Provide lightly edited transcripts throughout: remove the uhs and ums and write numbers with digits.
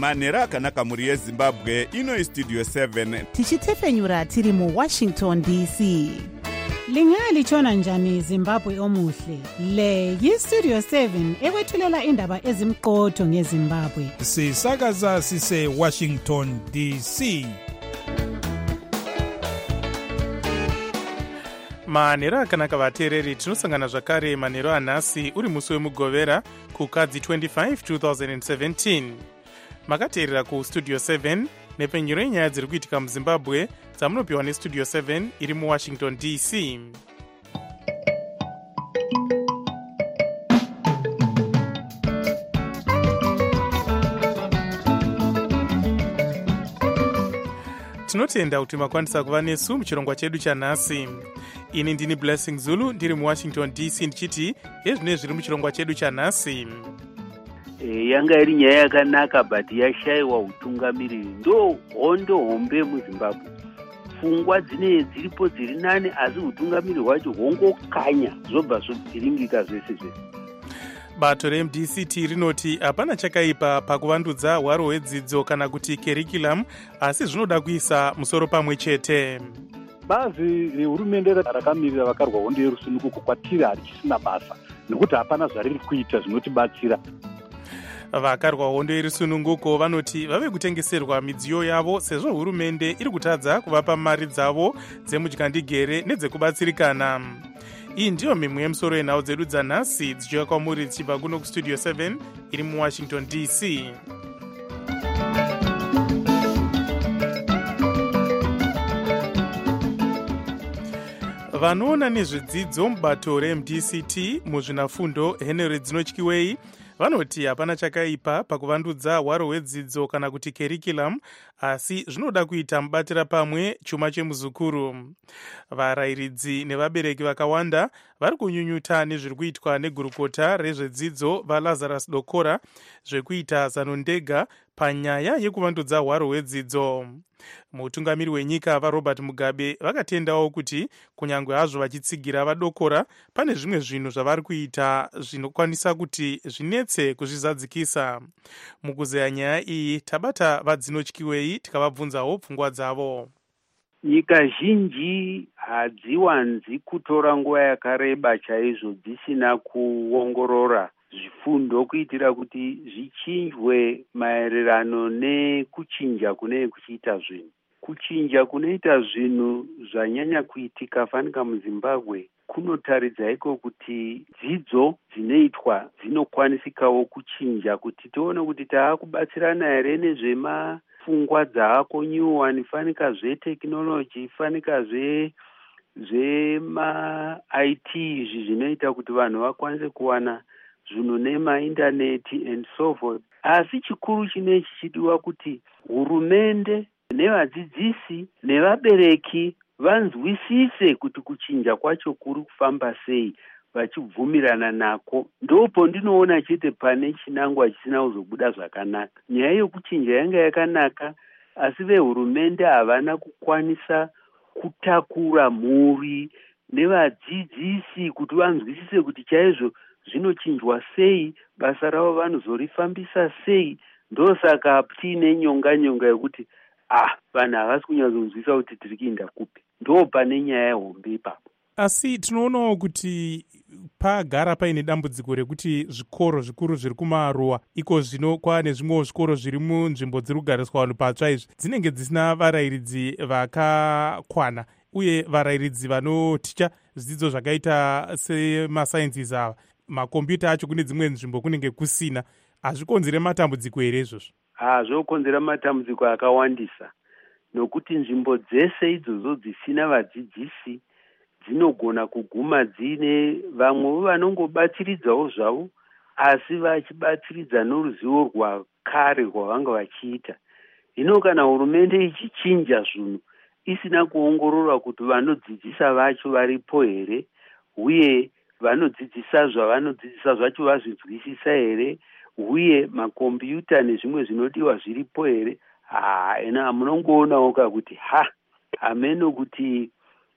manhero akanaka mhuri yezimbabwe. Ino Studio 7 tichitefenyura tiri muWashington DC. Lingalitshona njani Zimbabwe omuhle? Le yiStudio 7 ekwethulela indaba ezimqotho ngeZimbabwe. Sisakaza sise Washington DC. manhero akanaka vateereri, tinosangana zvakare manhero anhasi uri musi wemugovera kukadzi 25 2017. makateerera kuStudio 7 nepfenyuro yenyaya dziri kuitika muZimbabwe dzamunopiwa neStudio 7 iri muWashington DC. tinotenda kuti makwanisa kuva nesu muchirongwa chedu chanhasi. ini ndini Blessing Zulu ndiri muWashington DC ndichiti ezvine zviri muchirongwa chedu chanhasi. Yanga iri nyaya yakanaka but yashaiwa utungamiriri. Ndo hondo hombe muZimbabwe. Pfungwa dziripo dziri nane asi utungamiriri hwacho hongokanya zvobva zvobviringika zvese zvese. bato reMDCT rinoti hapana chakaipa pakuvandudza hwaro hwedzidzo kana kuti curriculum, asi zvinoda kuisa musoro pamwe chete. bazi rehurumende rakamirira vakarwa hondo yerusununguko kwatiri harichisina basa nekuti hapana zvariri kuita zvinotibatsira. vakarwa hondo yerusununguko vanoti vave kutengeserwa midziyo yavo sezvo hurumende iri kutadza kuvapa mari dzavo dzemudyandigere nedzekubatsirikana. iyi ndiyo mimwe yemusoro yenhau dzedu dzanhasi dzichiuya kwamuri dzichibva kuno kuStudio 7 iri muWashington DC. vanoona nezvedzidzo mubato reMDCT muzvinafundo Henry Dzinotyiwei vanoti hapana chakaipa pakuvandudza hwaro hwedzidzo kana kuti curriculum, asi zvinoda kuita mubatira pamwe chuma chemuzukuru. varayiridzi nevabereki vakawanda vari kunyunyuta nezviri kuitwa negurukota rezvedzidzo vaLazarus Dokora zvekuita zanondega panyaya yekuvandudza hwaro hwedzidzo. mutungamiri wenyika vaRobert Mugabe vakatendawo kuti kunyange hazvo vachitsigira vaDokora, pane zvimwe zvinhu zvavari kuita zvinokwanisa kuti zvinetse kuzvizadzikisa. mukuzeya nyaya iyi tabata vaDzinotyiwei tikavabvunzawo pfungwa dzavo. Nyika zhinji hadziwanzi kutora nguva yakareba chaizvo dzisina kuongorora zvifundo kuitira kuti zvichinjwe maererano nekuchinja kune kuchiita zvinhu. Kuchinja kunoita zvinhu zvanyanya kuitika fanika muZimbabwe kunotaridza iko kuti dzidzo dzinoitwa dzinokwanisikawo kuchinja kuti tione kuti taakubatsirana here nezvemapfungwa dzaako new one, fanika zvetekinoloji, fanika zvema-IT izvi zvinoita kuti vanhu vakwanise kuwana zvinhu nemaindaneti and so forth. Asi chikuru chinechi chidiwa kuti hurumende nevadzidzisi nevabereki vanzwisise kuti kuchinja kwacho kuri kufamba sei vachibvumirana nako. Ndopo ndinoona chete pane chinangwa chisina kuzobuda zvakanaka. nyaya yokuchinja yanga yakanaka, asi vehurumende havana kukwanisa kutakura mhuri nevadzidzisi kuti vanzwisise kuti chaizvo zvinochinjwa sei, basa ravo vanozorifambisa sei. ndosaka tiine nyonga yekuti vanhu havasi kunyatsonzwisisa kuti tiri kuenda kupi. ndo pane nyaya hombe ipapo. asi tinoonawo kuti pagara paine dambudziko rekuti zvikoro zvikuru zviri kumaruwa iko zvino kwaane zvimwewo zvikoro zviri munzvimbo dziri kugariswa vanhu patsva izvi dzinenge dzisina varayiridzi vakakwana, uye varayiridzi vanoticha zvidzidzo zvakaita semasainzisi ava, makombiyuta acho kune dzimwe nzvimbo kunenge kusina. hazvikonzere matambudziko here izvozvo? Zvokonzera matambudziko akawandisa, nokuti nzvimbo dzese idzodzo dzisina vadzidzisi dzinogona kuguma dzine vamwe vanongobatsiridzawo zvavo, asi vachibatsiridza noruzivo rwakare rwavanga vachiita. Hino kana hurumende ichichinja zvinhu isina kuongorora kuti vanodzidzisa vacho varipo here, uye vanodzidzisa zvavanodzidzisa zvacho vazvinzwisisa here, uye makombiyuta nezvimwe zvinodiwa zviripo here, munongoonawo kakuti hameno kuti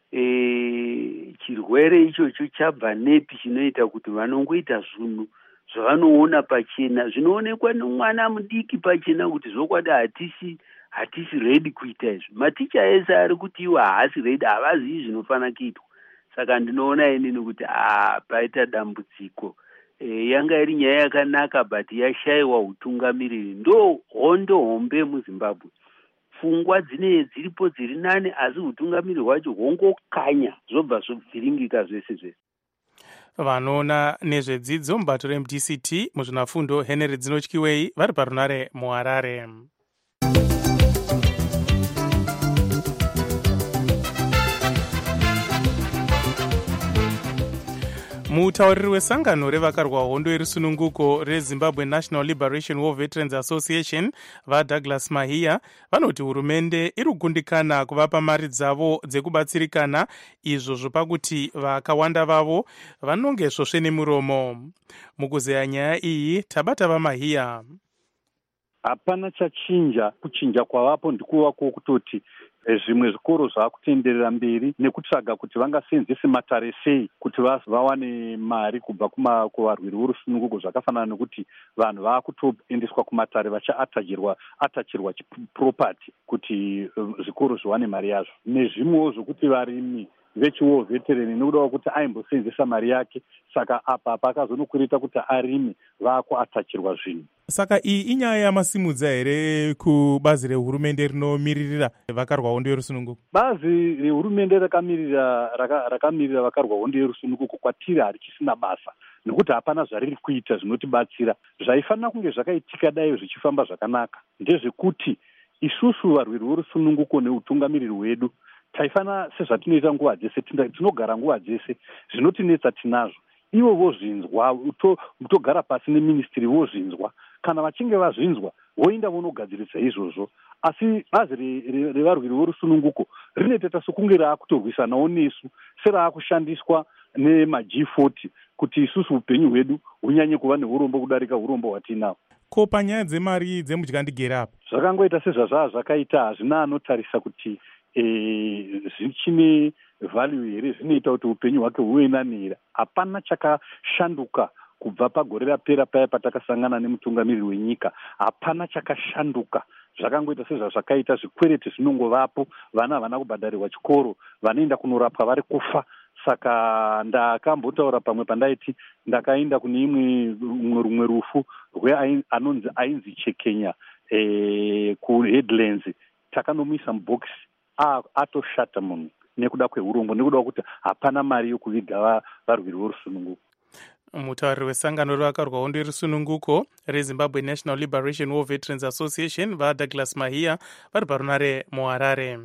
chirwere ichocho chabva nepi chinoita kuti vanongoita zvinhu zvavanoona pachena, zvinoonekwa nomwana mudiki pachena kuti zvokwadi hatisi redi kuita izvi. Maticha ese ari kuti iwe haasi redi, havazivi zvinofana kuitwa. Saka ndinoona inini kuti paita dambudziko. Yanga iri nyaya yakanaka but yashaiwa utungamiriri. Ndo hondo hombe muZimbabwe. Pfungwa dziripo dziri nane, asi utungamiriri hwacho hwongokanya zvobva zvobviringika zvese zvese. Vanoona nezvedzidzo mubato reMDCT muzvinafundo Henry Dzinotyiwei vari parunare muHarare. Mutauriri wesangano revakarwa hondo yerusununguko reZimbabwe National Liberation War Veterans Association vaDouglas Mahia vanoti hurumende iri kugundikana kuvapa mari dzavo dzekubatsirikana, izvo zvopakuti vakawanda vavo vanonge svosve nemuromo. Mukuzeya nyaya iyi tabata vaMahia. Hapana chachinja. Kuchinja kwavapo ndikuva kwokutoti zvimwe zvikoro zvaakutenderera mberi nekutsvaga kuti vangasenzese matare sei kuti vawane mari kubva kuvarwiri vorusununguko, zvakafanana nekuti vanhu vaakutoendeswa kumatare vachaatachirwa chiproperty kuti zvikoro zviwane mari yazvo, nezvimwewo zvokuti varimi vechiwo veterani nekuda kuti aimbosenzesa mari yake, saka apa pakazonokurita kuti arimi vaakuatachirwa zvinhu. Saka iyi inyaya yamasimudza here kubazi rehurumende rinomiririra vakarwa hondo yerusununguko? Bazi rehurumende rakamirira vakarwa hondo yerusununguko kwatiri harichisina basa, nekuti hapana zvariri kuita zvinotibatsira. Zvaifanira kunge zvakaitika dai zvichifamba zvakanaka ndezvekuti isusu varwiri vorusununguko neutungamiriri hwedu taifana sezvatinoita nguva dzese, tinogara nguva dzese, zvinotinetsa tinazvo. Ivo vozvinzwa, togara pasi neministry vozvinzwa. Kana vachinge vazvinzwa, voenda vonogadzirisa izvozvo. Asi bazi revarwiri vorusununguko rinoita sokunge raakutorwisanawo nesu, seraakushandiswa nemaG40 kuti isusu upenyu hwedu hunyanye kuva neurombo kudarika urombo hwatinahwo. Ko panyaya dzemari dzemudyandigera apa zvakangoita sezvazvaa zvakaita, hazvina anotarisa kuti zvichine value here, zvinoita kuti upenyu hwake huve nani. Hapana chakashanduka kubva pagore rapera paya patakasangana nemutungamiriri wenyika. Hapana chakashanduka, zvakangoita sezvazvakaita. Zvikwereti zvinongovapo, vana havana kubhadharirwa chikoro, vanoenda kunorapwa vari kufa. Saka ndakambotaura pamwe pandaiti ndakaenda kune rumwe rufu anonzi ainzi Chekenya kuHeadlands, takanomisa mubhokisi atoshata munhu nekuda kweurombo, nekuda kuti hapana mari yokuviga varwiri vorusununguko. Mutauriri wesangano revakarwa hondo yerusununguko reZimbabwe National Liberation War Veterans Association vaDouglas Mahia vari parunare muHarare.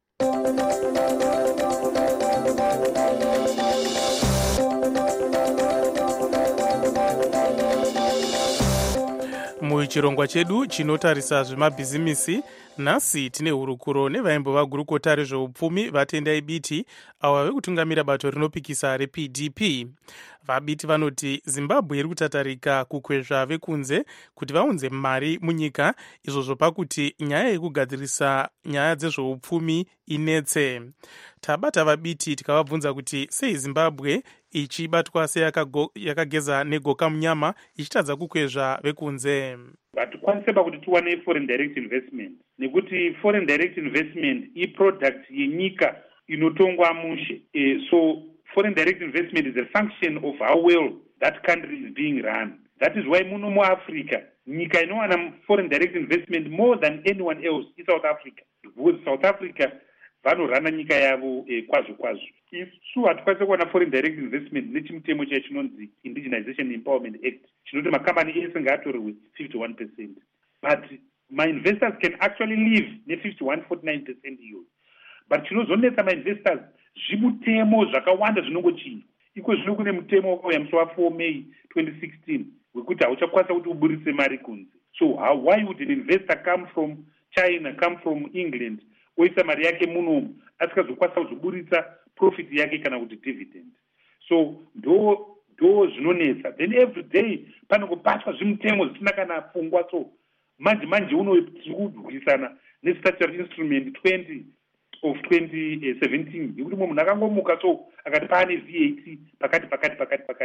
Muchirongwa chedu chinotarisa zvemabhizimisi, nhasi tine hurukuro nevaimbova gurukota rezveupfumi vaTendai Biti, avo vave kutungamira bato rinopikisa rePDP. VaBiti vanoti Zimbabwe iri kutatarika kukwezva vekunze kuti vaunze mari munyika, izvo zvopakuti nyaya yekugadzirisa nyaya dzezveupfumi inetse. Tabata vaBiti tikavabvunza kuti sei Zimbabwe ichibatwa seyakageza negoka munyama ichitadza kukwezva vekunze. Hatikwanise pakuti tiwane foreign direct investment, nekuti foreign direct investment iproduct yenyika inotongwa mushe. So foreign direct investment is a function of how well that country is being run. That is why muno muAfrica nyika inowana foreign direct investment more than anyone else is South Africa, because South Africa vanorana nyika yavo kwazvo kwazvo. Isu hatikwanise kuwana foreign direct investment nechimutemo chaya chinonzi Indigenization Empowerment Act, chinoti makambani ese ngaatorerwe 51%. But my investors can actually live ne51.49% iyoyo. But chinozonetsa ma-investors zvimutemo zvakawanda zvinongochinja. Iko zvino kune mutemo wakauya musi wa4 May 2016 wekuti hauchakwanisa kuti uburitse mari kunze. So why would an investor come from China, come from England, oisa mari yake munomu asikazokwanisa kuzoburitsa profit yake kana kuti dividend? So ndo zvinonetsa. Then every day panongobatwa zvimutemo zvisina kana pfungwa. So manje uno tiri kurwisana nestatutory instrument 20 of 2017 yekuti munhu akangomuka so akati pane VAT pakati.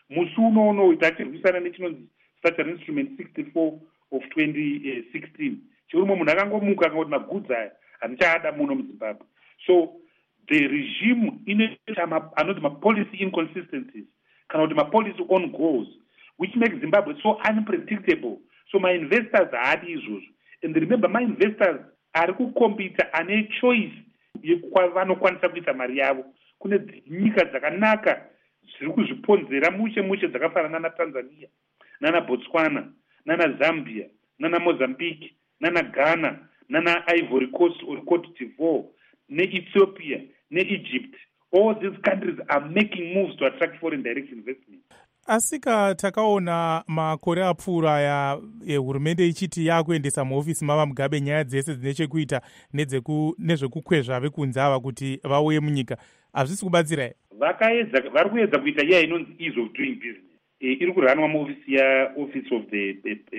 musi unono tachirwisana nechinonzi Structural Instrument 64 of 2016 chirumwe munhu akangomuka akangoti magudzi aya handichaada muno muZimbabwe. So the regime inoita anoti mapolicy inconsistencies kana kuti mapolicy on goals which makes Zimbabwe so unpredictable. So my investors haadi izvozvo, and remember my investors ari kukombita ane choice yevanokwanisa kuisa mari yavo. Kune nyika dzakanaka zviri kuzviponzera mushe dzakafanana naTanzania nana Botswana nana Zambia nana Mozambique nana Ghana nana Ivory Coast or Cote d'Ivoire ne Ethiopia ne Egypt. All these countries are making moves to attract foreign direct investment. Asika takaona makore apfuura ya hurumende ichiti yakuendesa muofisi mava Mugabe nyaya dzese dzine chekuita nezvekukwezva vekunze ava kuti vauye munyika. Hazvisi kubatsira here? Vari kuedza kuita iya inonzi ease of doing business. Iri kuranwa muofisi ya Office of the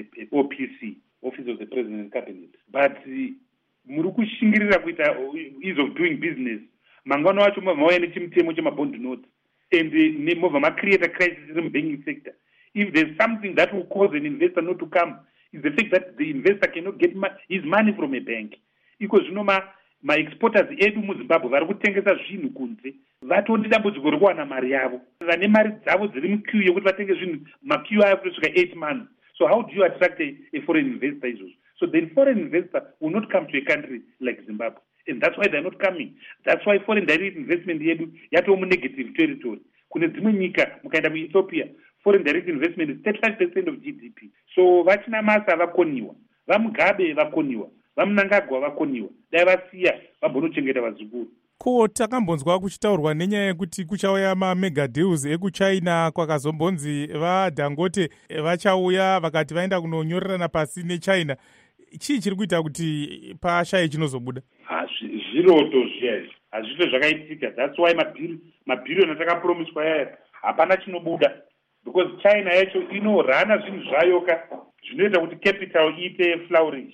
OPC, Office of the President Cabinet. But muri kushingirira kuita ease of doing business. Mangwana wacho mavauya nechimutemo chemabond notes. And the create a crisis in the banking sector. If there's something that will cause an investor not to come, is the fact that the investor cannot get his money from a bank. Because you know my exporters edu muZimbabwe vari kutengesa zvinhu kunze vatoti dambudziko rekuwana mari yavo vane mari dzavo dziri muqueue yekuti vatenge zvinhu maqueue aya kusvika 8 months. So how do you attract a foreign investor izvozvo? So the foreign investor will not come to a country like Zimbabwe. And that's why they're not coming. That's why foreign direct investment yedu yatova negative territory. Kune dzimwe nyika mukaenda kuEthiopia, foreign direct investment is 35% of GDP. So vachina masa vakoniwa, vaMugabe vakoniwa, vaMnangagwa vakoniwa, dai vasiya vabhonochengeta vazukuru. Ko takambonzwa kuchitaurwa nenyaya yekuti kuchauya mamega deals ekuChina kwakazombonzi vaDangote vachauya vakati vaenda kunonyorerana pasi neChina. Chii chiri kuita kuti pashaye chinozobuda? Zviroto zviya hazvito zvakaitika. That's why mabhiriyoni atakapromiswa yaya hapana chinobuda, because China yacho inorana zvinhu zvayoka zvinoita kuti capital iite flourish.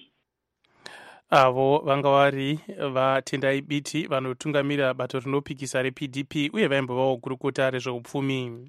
Avo vanga vari vaTendai Biti vanotungamirira bato rinopikisa rePDP uye vaimbovawo gurukota rezveupfumi.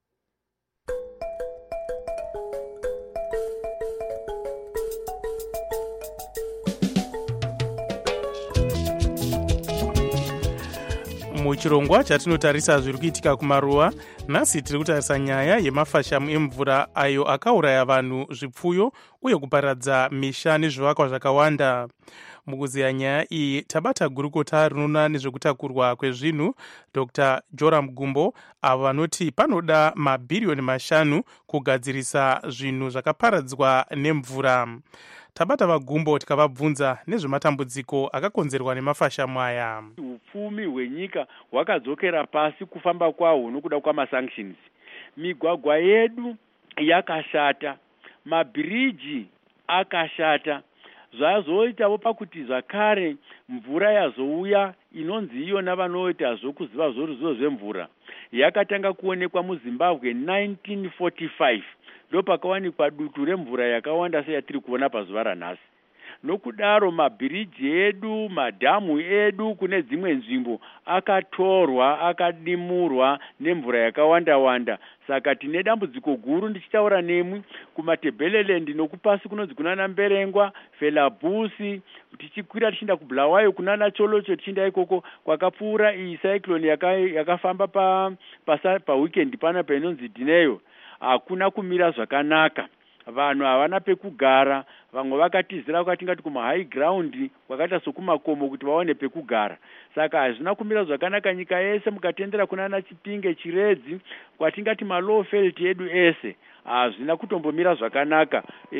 Muchirongwa chatinotarisa zviri kuitika kumaruwa, nhasi tiri kutarisa nyaya yemafashamu emvura ayo akauraya vanhu, zvipfuyo uye kuparadza misha nezvivakwa zvakawanda. Mukuziya nyaya iyi tabata gurukota rinoona nezvekutakurwa kwezvinhu Dr. Joram Gumbo, avo vanoti panoda mabhiriyoni 5 kugadzirisa zvinhu zvakaparadzwa nemvura. Tabata vaGumbo tikavabvunza nezvematambudziko akakonzerwa nemafashamu aya. Upfumi hwenyika hwakadzokera pasi kufamba kwawo nokuda kwamasanctions. Migwagwa yedu yakashata, mabhiriji akashata, zvazoitawo pakuti zvakare mvura yazouya inonzi iyona vanoita zvokuziva zvoruzivo zvemvura yakatanga kuonekwa muZimbabwe 1945. Ndo pakawanikwa dutu remvura yakawanda seyatiri kuona pazuva ranhasi. Nokudaro mabhiriji edu, madhamu edu kune dzimwe nzvimbo akatorwa, akadimurwa nemvura yakawanda-wanda. Saka tine dambudziko guru, ndichitaura nemwi, kumaTebeleland nokupasi kunonzi kunana Mberengwa, Felabusi, tichikwira tichienda kuBulawayo kunana Cholocho, tichienda ikoko kwakapfuura iyi cyclone yakafamba pa weekend pana painonzi Dineyo. Hakuna kumira zvakanaka, vanhu havana pekugara, vamwe vakatizira kwatingati kuma high ground kwakaita sokumakomo kuti vaone pekugara. Saka hazvina kumira zvakanaka nyika yese, mukatendera kunana Chipinge, Chiredzi, kwatingati malowfelt edu ese hazvina kutombomira zvakanaka.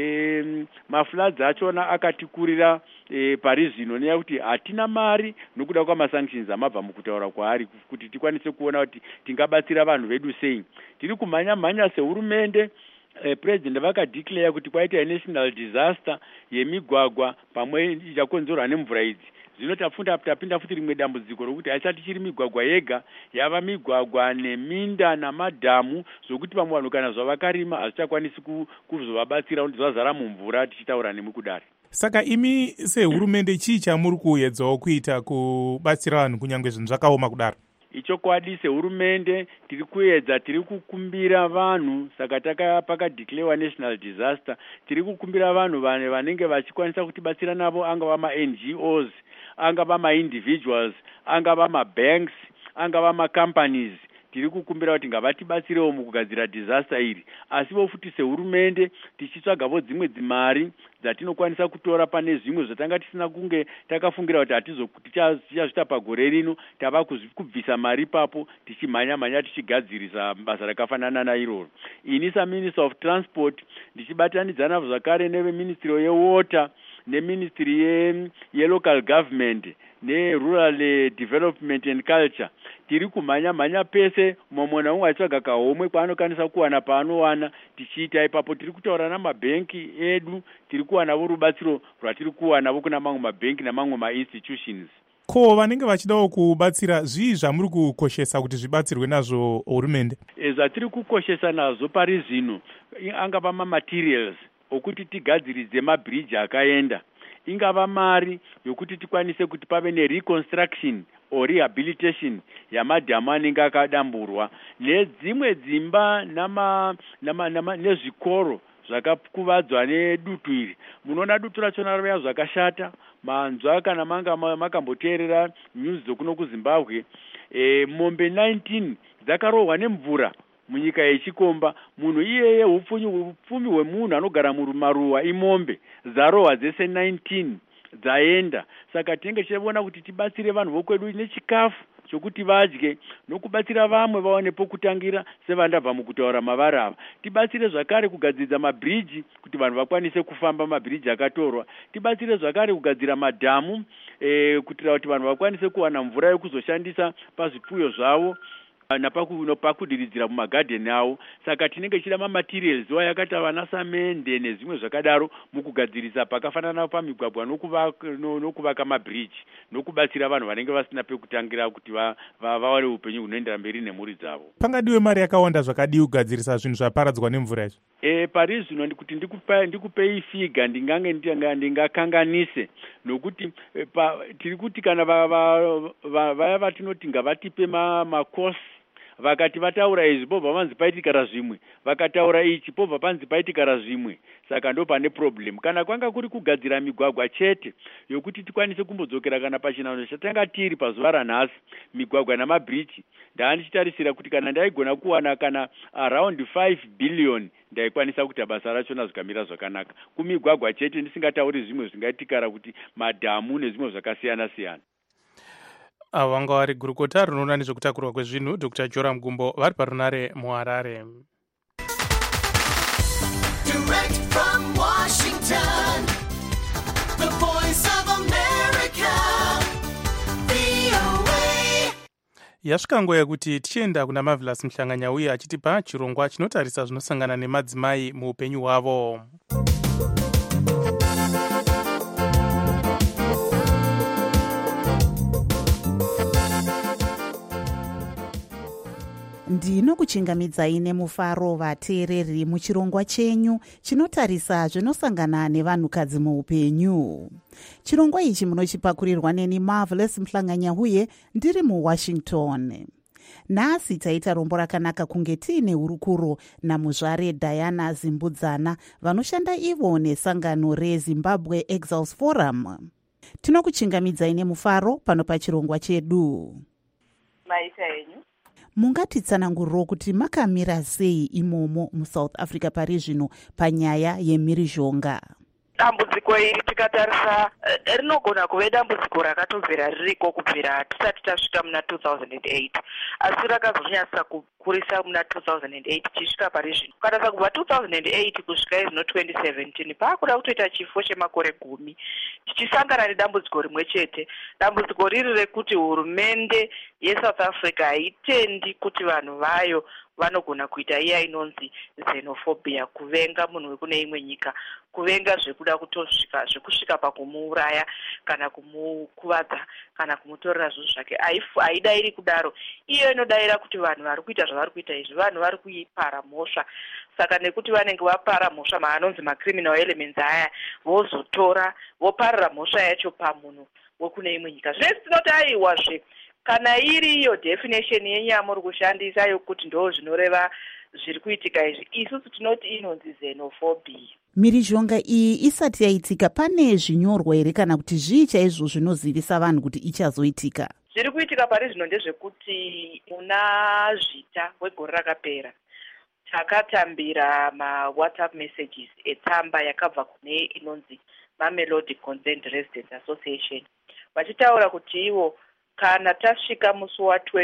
Mafloods achona akatikurira pari zvino neya kuti hatina mari nokuda kwamasanctions amabva mukutaura kwaari kuti tikwanise kuona kuti tingabatsira vanhu vedu sei. Tiri kumhanya-mhanya sehurumende. President vakadeclare kuti kwaita national disaster yemigwagwa pamwe ichakonzerwa nemvura idzi. Zvino tapinda futi rimwe dambudziko rokuti haisati chiri migwagwa yega, yava migwagwa neminda namadhamu zvokuti vamwe vanhu kana zvavakarima hazvichakwanisi kuzovabatsira kuti zvazara mumvura tichitaura nemwe kudari. Saka imi sehurumende chii chamuri kuedzawo kuita kubatsira vanhu kunyange zvinhu zvakaoma kudaro? ichokwadi sehurumende tiri kuedza, tiri kukumbira vanhu, saka pakadeclarewa national disaster, tiri kukumbira vanhu vanenge vachikwanisa kutibatsira navo, angava ma-NGOs, angava ma-individuals, angava ma-banks, angava ma-companies. Tiri kukumbira kuti ngavatibatsirewo mukugadzira disaster iri, asiwo futi sehurumende tichitsvagawo dzimwe dzimari dzatinokwanisa kutora pane zvimwe zvatanga tisina kunge takafungira kuti tichazvita pagore rino, tava kubvisa mari papo tichimhanya tichigadzirisa basa rakafanana nairoro. Ini saMinister of Transport ndichibatanidzana zvakare neveministry yewater neministry yelocal government nerural development and culture, tiri kumhanya pese mumwe naumwe achitsvaga kahomwe kwaanokwanisa kuwana paanowana tichiita ipapo. Tiri kutaura namabhenki edu, tiri kuwanawo rubatsiro rwatiri kuwanawo kuna mamwe mabhenki namamwe ma-institutions. Ko vanenge vachidawo kubatsira, zvii zvamuri kukoshesa kuti zvibatsirwe nazvo hurumende? Zvatiri kukoshesa nazvo pari zvino angava ma-materials okuti tigadziridze mabridge akaenda, ingava mari yokuti tikwanise kuti pave ne-reconstruction or rehabilitation yamadhamu anenge akadamburwa, nedzimwe dzimba nezvikoro zvakakuvadzwa nedutu iri. Munoona dutu rachona rava zvakashata, manzwa kana makamboteerera news dzokuno kuZimbabwe, mombe 19 dzakarohwa nemvura munyika yechikomba. Munhu iyeye upfumi hwemunhu anogara mumaruwa imombe dzarohwa dzese 19 dzaenda. Saka tinenge tichiona kuti tibatsire vanhu vokwedu nechikafu chokuti vadye, nokubatsira vamwe vaone pokutangira sevandabva mukutaura mavari ava. Tibatsire zvakare kugadzira mabridge kuti vanhu vakwanise kufamba, mabridge akatorwa. Tibatsire zvakare kugadzira madhamu kuitira kuti vanhu vakwanise kuwana mvura yekuzoshandisa pazvipfuyo zvavo napakudiridzira mumagadheni avo. Saka tinenge tichida mamaterials yakati vana samende nezvimwe zvakadaro mukugadzirisa pakafanana pamigwagwa nokuvaka mabridge, nokubatsira vanhu vanenge vasina pekutangira kuti vawane upenyu hunoendera mberi nemhuri dzavo. Pangadiwe mari yakawanda zvakadii kugadzirisa zvinhu zvaparadzwa nemvura izvi? Pari zvino kuti ndikupei figa ndingakanganise, nokuti tiri kuti kana vaya vatinoti ngavatipe makosi, vakati vataura izvi pobva panzi paitikara zvimwe, vakataura ichi pobva panzi paitikara zvimwe. Saka ndo pane problem. Kana kwanga kuri kugadzira migwagwa chete yokuti tikwanise kumbodzokera kana pachinano chatanga tiri pazuva ranhasi, migwagwa namabridge, ndaandichitarisira kuti kana ndaigona kuwana kana around 5 billion ndaikwanisa kuti basa rachona zvikamira zvakanaka kumigwagwa chete, ndisingatauri zvimwe zvingaitikara kuti madhamu nezvimwe zvakasiyana siyana. Vanga vari gurukota rinoona nezvekutakurwa kwezvinhu Dr. Joram Gumbo vari parunare muHarare. Direct from Washington, the voice of America, VOA. Yasvika nguva yekuti tichienda kuna Marvelous Mhlanganya uye achitipa chirongwa chinotarisa zvinosangana nemadzimai muupenyu hwavo. Ndinokuchingamidzai nemufaro vateereri muchirongwa chenyu chinotarisa zvinosangana nevanhukadzi muupenyu. Chirongwa ichi munochipakurirwa neni Marvelous Mhlanganya uye ndiri muWashington. Nhasi taita rombo rakanaka kunge tiine hurukuro namuzvare Diana Zimbudzana vanoshanda ivo nesangano reZimbabwe Exiles Forum. Tinokuchingamidzai nemufaro pano pachirongwa chedu. Maita enyu. Mungatitsananguriro kuti makamira sei imomo muSouth Africa pari zvino panyaya yemhirizhonga? Dambudziko iri tikatarisa rinogona kuve dambudziko rakatobvira ririko kubvira tisati tasvika muna 2008, asi rakazonyatsa kukurisa muna 2008 tichisvika pari zvino. Ukatarisa kubva 2008 kusvika izvino 2017 paakuda kutoita chifo chemakore 10 tichisangana nedambudziko rimwe chete. Dambudziko riri rekuti hurumende yeSouth Africa haitendi kuti vanhu vayo vanogona kuita iya inonzi xenophobia, kuvenga munhu wekune imwe nyika, kuvenga zvekuda kutosvika zvekusvika pakumuuraya kana kumukuvadza kana kumutorera zvinhu zvake. Haidairi kudaro. Iyo inodaira kuti vanhu vari kuita zvavari kuita izvi vanhu vari kuipara mhosva. Saka nekuti vanenge vapara mhosva maanonzi macriminal elements aya, vozotora voparira mhosva yacho pamunhu wekune imwe nyika. Zvese tinoti aiwazve kana iri iyo definition yenyamuri kushandisa yokuti ndo zvinoreva zviri kuitika izvi, isusu tinoti inonzi xenophobia. Mhirizhonga iyi isati yaitika, pane zvinyorwa here kana kuti zvii chaizvo zvinozivisa vanhu kuti ichazoitika? Zviri kuitika pari zvino ndezvekuti muna zvita wegore rakapera takatambira ma-WhatsApp messages etsamba yakabva kune inonzi Mamelodi Concerned Residents Association, vachitaura kuti ivo kana tasvika musi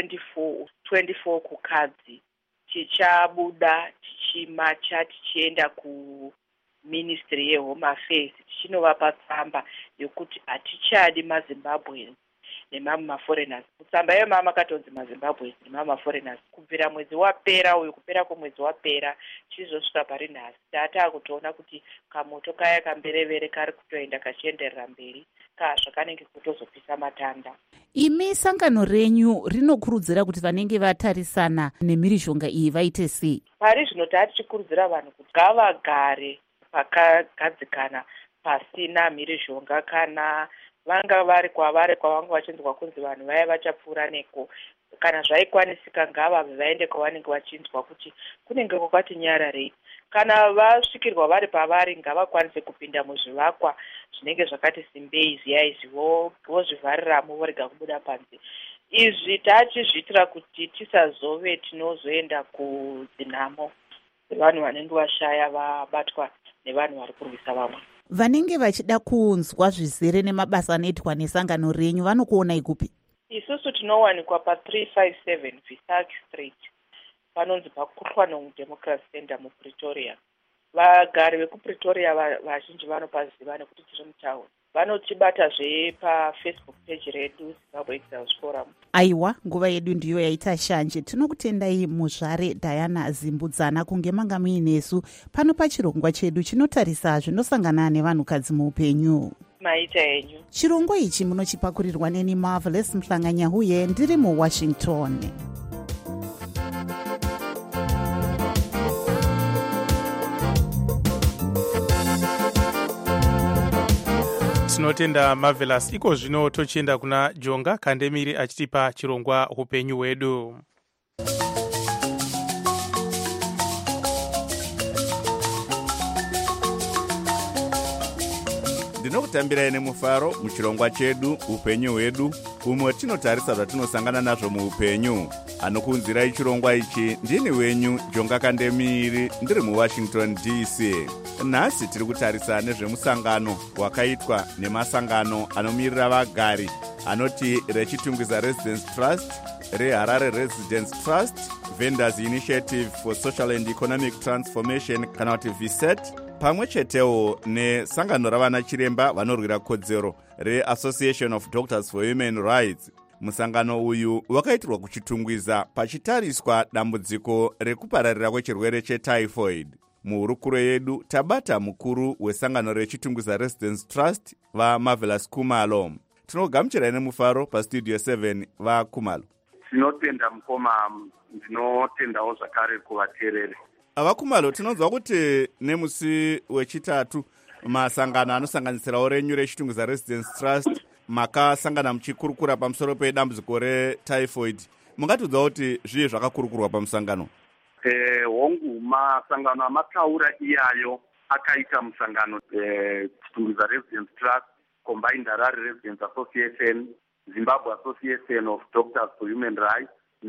wa24 kukadzi tichabuda tichimacha tichienda kuministry yeHome Affairs tichinovapa tsamba yokuti hatichadi maZimbabweans nemamwe maforeigners. Kutsamba iyo mama katonzi maZimbabweans nemamwe maforeigners kubvira mwedzi wapera uyu, kupera kwemwedzi wapera chizosvika pari nhasi tata kutoona kuti kamoto kaya kamberevere kari kutoenda kachienderera mberi zvakanenge kutozopisa matanda. Imi sangano renyu rinokurudzira kuti vanenge vatarisana nemhirizhonga iyi vaite sei? Pari zvino tichikurudzira vanhu kuti ngavagare pakagadzikana pasina mhirizhonga, kana vanga vari kwavari kwavanga vachinzwa kunzi vanhu vaya vachapfuura neko, kana zvaikwanisika ngavabve vaende kwavanenge vachinzwa kuti kunenge kwakati nyararei. Kana vasvikirwa vari pavari ngavakwanise kupinda muzvivakwa zvinenge zvakati simbei ziyaizi vozvivhariramo vorega kubuda panze. Izvi tachizviitira kuti tisazove tinozoenda kudzinhamo vanhu vanenge vashaya vabatwa nevanhu vari kurwisa vamwe. Vanenge vachida kunzwa zvizere nemabasa anoitwa nesangano renyu vanokuonai kupi? Isusu tinowanikwa pa357 Visac Street, panonzi paKutlwanong Democracy Center muPretoria. Vagari vekuPretoria vazhinji vanopaziva nekuti tiri mutauni. Vanotibatazve paFacebook page redu Zimbabwe Exiles Forum. Aiwa, nguva yedu ndiyo yaita shanje. Tinokutendai muzvare Diana Zimbudzana kunge manga muinesu pano pachirongwa chedu chinotarisa zvinosangana nevanhukadzi muupenyu. Maita yenyu. Chirongwa ichi munochipakurirwa neni Marvelous Mhlanganyahuye ndiri muWashington. Tinotenda Marvelous. Iko zvino tochienda kuna Jonga Kandemiri achitipa chirongwa upenyu hwedu. Ndinokutambirai nemufaro muchirongwa chedu upenyu hwedu, umwe tinotarisa zvatinosangana nazvo muupenyu. Anokunzirai chirongwa ichi ndini wenyu Jonga Kandemiri ndiri muWashington DC. Nhasi tiri kutarisa nezvemusangano wakaitwa nemasangano anomirira vagari anoti Rechitungwiza Residence Trust, reHarare Residence Trust, Vendors Initiative for Social and Economic Transformation kana kuti VSET, pamwe chetewo nesangano ravana chiremba vanorwira kodzero reAssociation of Doctors for Human Rights. Musangano uyu wakaitirwa kuchitungwiza pachitariswa dambudziko rekupararira kwechirwere chetyphoid. Muhurukuro yedu tabata mukuru wesangano rechitungwiza Residence Trust vaMarvelous Khumalo. Tinogamuchirai nemufaro pastudio 7 vaKhumalo. Tinotenda mukoma, ndinotendawo zvakare kuvateereri. VaKhumalo, tinonzwa kuti nemusi wechitatu masangano anosanganisirawo renyu rechitungwiza Residence Trust makasangana muchikurukura pamusoro pedambudziko retyphoid. Mungatiudza kuti zvii zvakakurukurwa pamusangano? Hongu masangano amataura iyayo akaita musangano chitungwiza Residence Trust, Combined Harare Residence Association, Zimbabwe Association of Doctors for Human Rights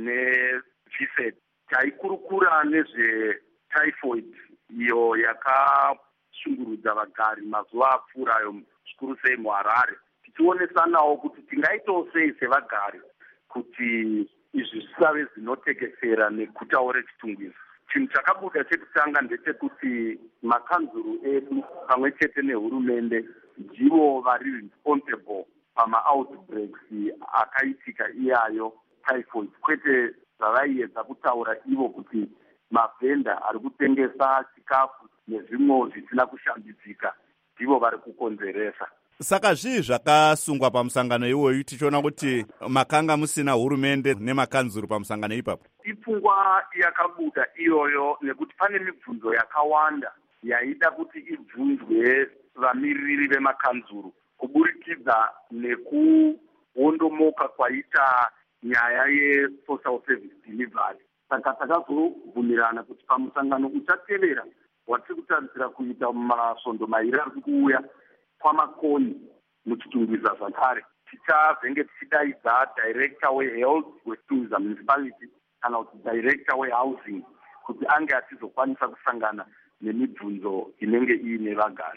neVSET. Taikurukura nezvetyphoid iyo yakashungurudza vagari mazuva apfuurayo zvikuru sei muHarare, tichionesanawo kuti tingaitawo sei sevagari kuti izvi zvisave zvinotekesera nekutawo rechitungwiza. Chinhu chakabuda chekutanga ndechekuti makanzuru edu pamwe chete nehurumende ndivo vari responsible pama-outbreaks akaitika iyayo typhoid, kwete zvavaiedza kutaura ivo kuti mavhenda ari kutengesa chikafu nezvimwe zvisina kushambidzika ndivo vari kukonzeresa. Saka zvii zvakasungwa pamusangano iwoyu tichiona kuti makanga musina hurumende nemakanzuru pamusangano ipapo? Ipfungwa yakabuda iyoyo nekuti pane mibvunzo yakawanda yaida kuti ibvunzwe vamiriri vemakanzuru kuburikidza nekuwondomoka kwaita nyaya ye-social service delivery. Saka takazobvumirana kuti pamusangano uchatevera watiri kutarisira kuita mumasvondo mairi ari kuuya kwamakoni muchitungwiza zvakare, tichazenge tichidaidza director wehealth wechitungwiza municipality kana kuti director wehousing kuti ange achizokwanisa kusangana nemibvunzo inenge iine vagari.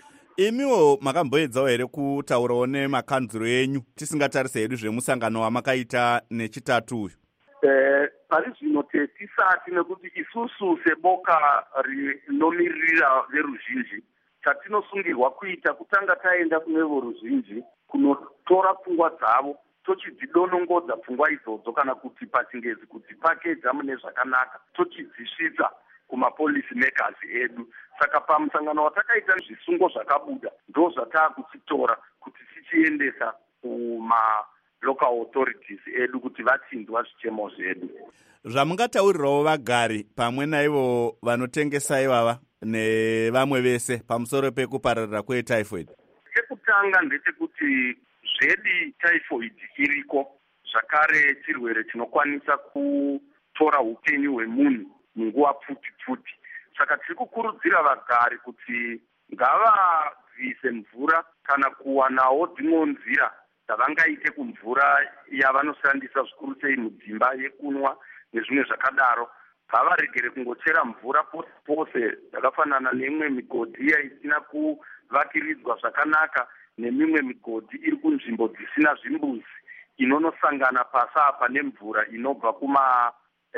Imiwo makamboedzawo here kutaurawo nemakanzuro enyu tisingatarise hedu zvemusangano wamakaita nechitatu uyu? Pari zvino tisati, nekuti isusu seboka rinomiririra veruzhinji chatinosungirwa kuita kutanga taenda kune voruzhinji kunotora pfungwa dzavo tochidzidonongodza pfungwa idzodzo, kana kuti pachingezi kuti pakeja mune zvakanaka, tochidzisvitsa kumapolisi makers edu. Saka pamusangano watakaita zvisungo zvakabuda ndo zvataakuchitora kuti tichiendesa kuma-local authorities edu kuti vachinzwa zvichemo zvedu. Zvamungataurirawo vagari pamwe naivo vanotengesa ivava nevamwe vese pamusoro pekupararira kwetyphoid? Chekutanga ndechekuti zvedi typhoid iriko, zvakare chirwere chinokwanisa kutora upenyu hwemunhu munguva pfupi. Saka tiri kukurudzira vagari kuti ngavabvise mvura kana kuwanawo dzimwe nzira dzavangaite kumvura yavanoshandisa zvikuru sei mudzimba yekunwa nezvimwe zvakadaro. Ngavaregere kungochera mvura pose pose dzakafanana neimwe migodhi isina kuvakiridzwa zvakanaka nemimwe migodhi iri kunzvimbo dzisina zvimbuzi inonosangana pasapa nemvura inobva kuma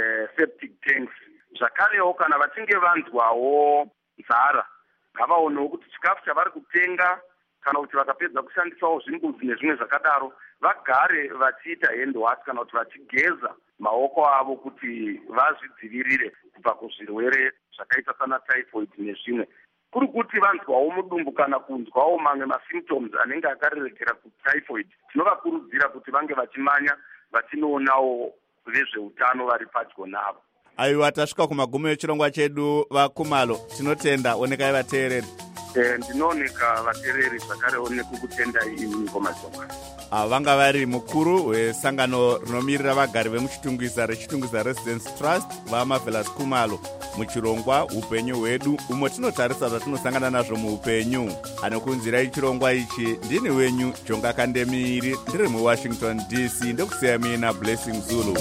septic tanks. Zvakarewo kana vachinge vanzwawo nzara ngavaonewo kuti chikafu chavari kutenga kana kuti vakapedza kushandisawo zvimbuzi nezvimwe zvakadaro vagare vachiita hand wash kana kuti vachigeza maoko avo kuti vazvidzivirire kubva kuzvirwere zvakaita sana typhoid nezvimwe. Kuri kuti vanzwawo mudumbu kana kunzwawo mamwe masymptoms anenge akarerekera kutyphoid, tinovakurudzira kuti vange vachimanya vachinoonawo vezveutano vari padyo navo. Aiwa, tasvika kumagumo echirongwa chedu vakumalo. Tinotenda, onekai vateereri. Ndinooneka vateereri zvakarewo nekukutenda ini Ngoma Jonga. Vanga vari mukuru wesangano rinomirira vagari vemuchitungwiza rechitungwiza Residence Trust vaMarvelous Kumalo muchirongwa upenyu hwedu umo tinotarisa zvatinosangana nazvo muupenyu. Anokunzirai chirongwa ichi ndini wenyu Jonga Kandemiri, ndiri muWashington DC, ndokusiya mina Blessing Zulu.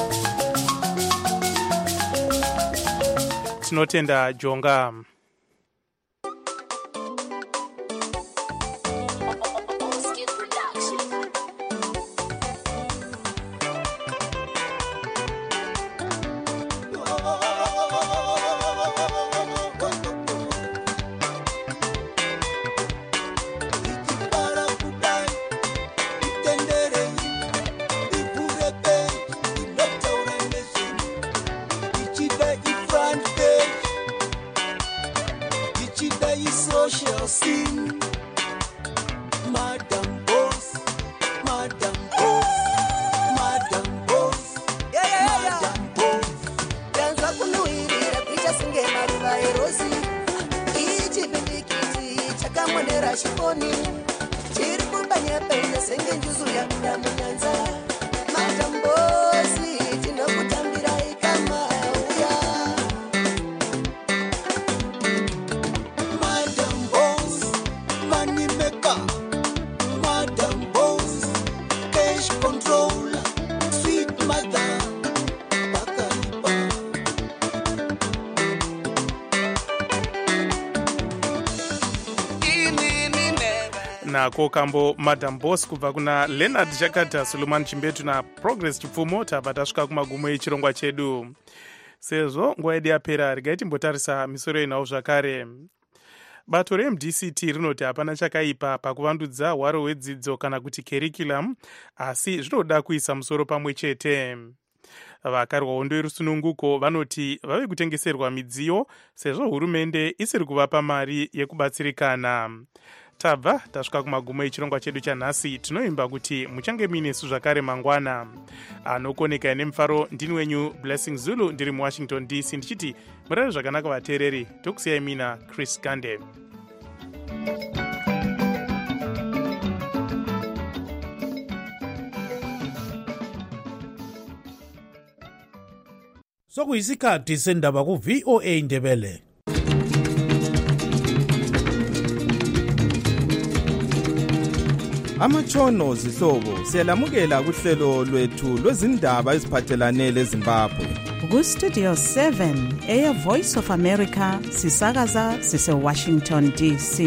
Tinotenda Jonga. Social scene, Madam Boss, Madam Boss, Madam Boss, Madam Boss. Danza kunuirira picha singe maruva erosi, ichi bindikiti chakamonera shikoni, chiri kumbanya pende senge njuzu ya mdamu nyanza. Madam Boss, tinokutambira ikama uya. nako kambo Madam Boss kubva kuna Leonard Jakata, Suleiman Chimbetu na Progress Chipfumo. Tabva tasvika kumagumo echirongwa chedu. Sezvo nguva yedu yapera, regai timbotarisa misoro inawo zvakare. Bato reMDCT rinoti hapana chakaipa pakuvandudza hwaro hwedzidzo kana kuti curriculum, asi zvinoda kuisa musoro pamwe chete. Vakarwa hondo yerusununguko vanoti vave kutengeserwa midziyo sezvo hurumende isiri kuvapa mari yekubatsirikana. Tabva tasvika kumagumo echirongwa chedu chanhasi. Tinoimba kuti muchange minesu zvakare mangwana. Anokoneka nemufaro ndini wenyu Blessing Zulu, ndiri muWashington DC, ndichiti murare zvakanaka vateereri. Tokusiyai mina Chris Gande. Sokuyisikhathi sendaba ku VOA Ndebele. Amatshono zihlobo siyalamukela kuhlelo lwethu lwezindaba eziphathelane leZimbabwe. Ku Studio 7 Air Voice of America sisakaza sise Washington DC.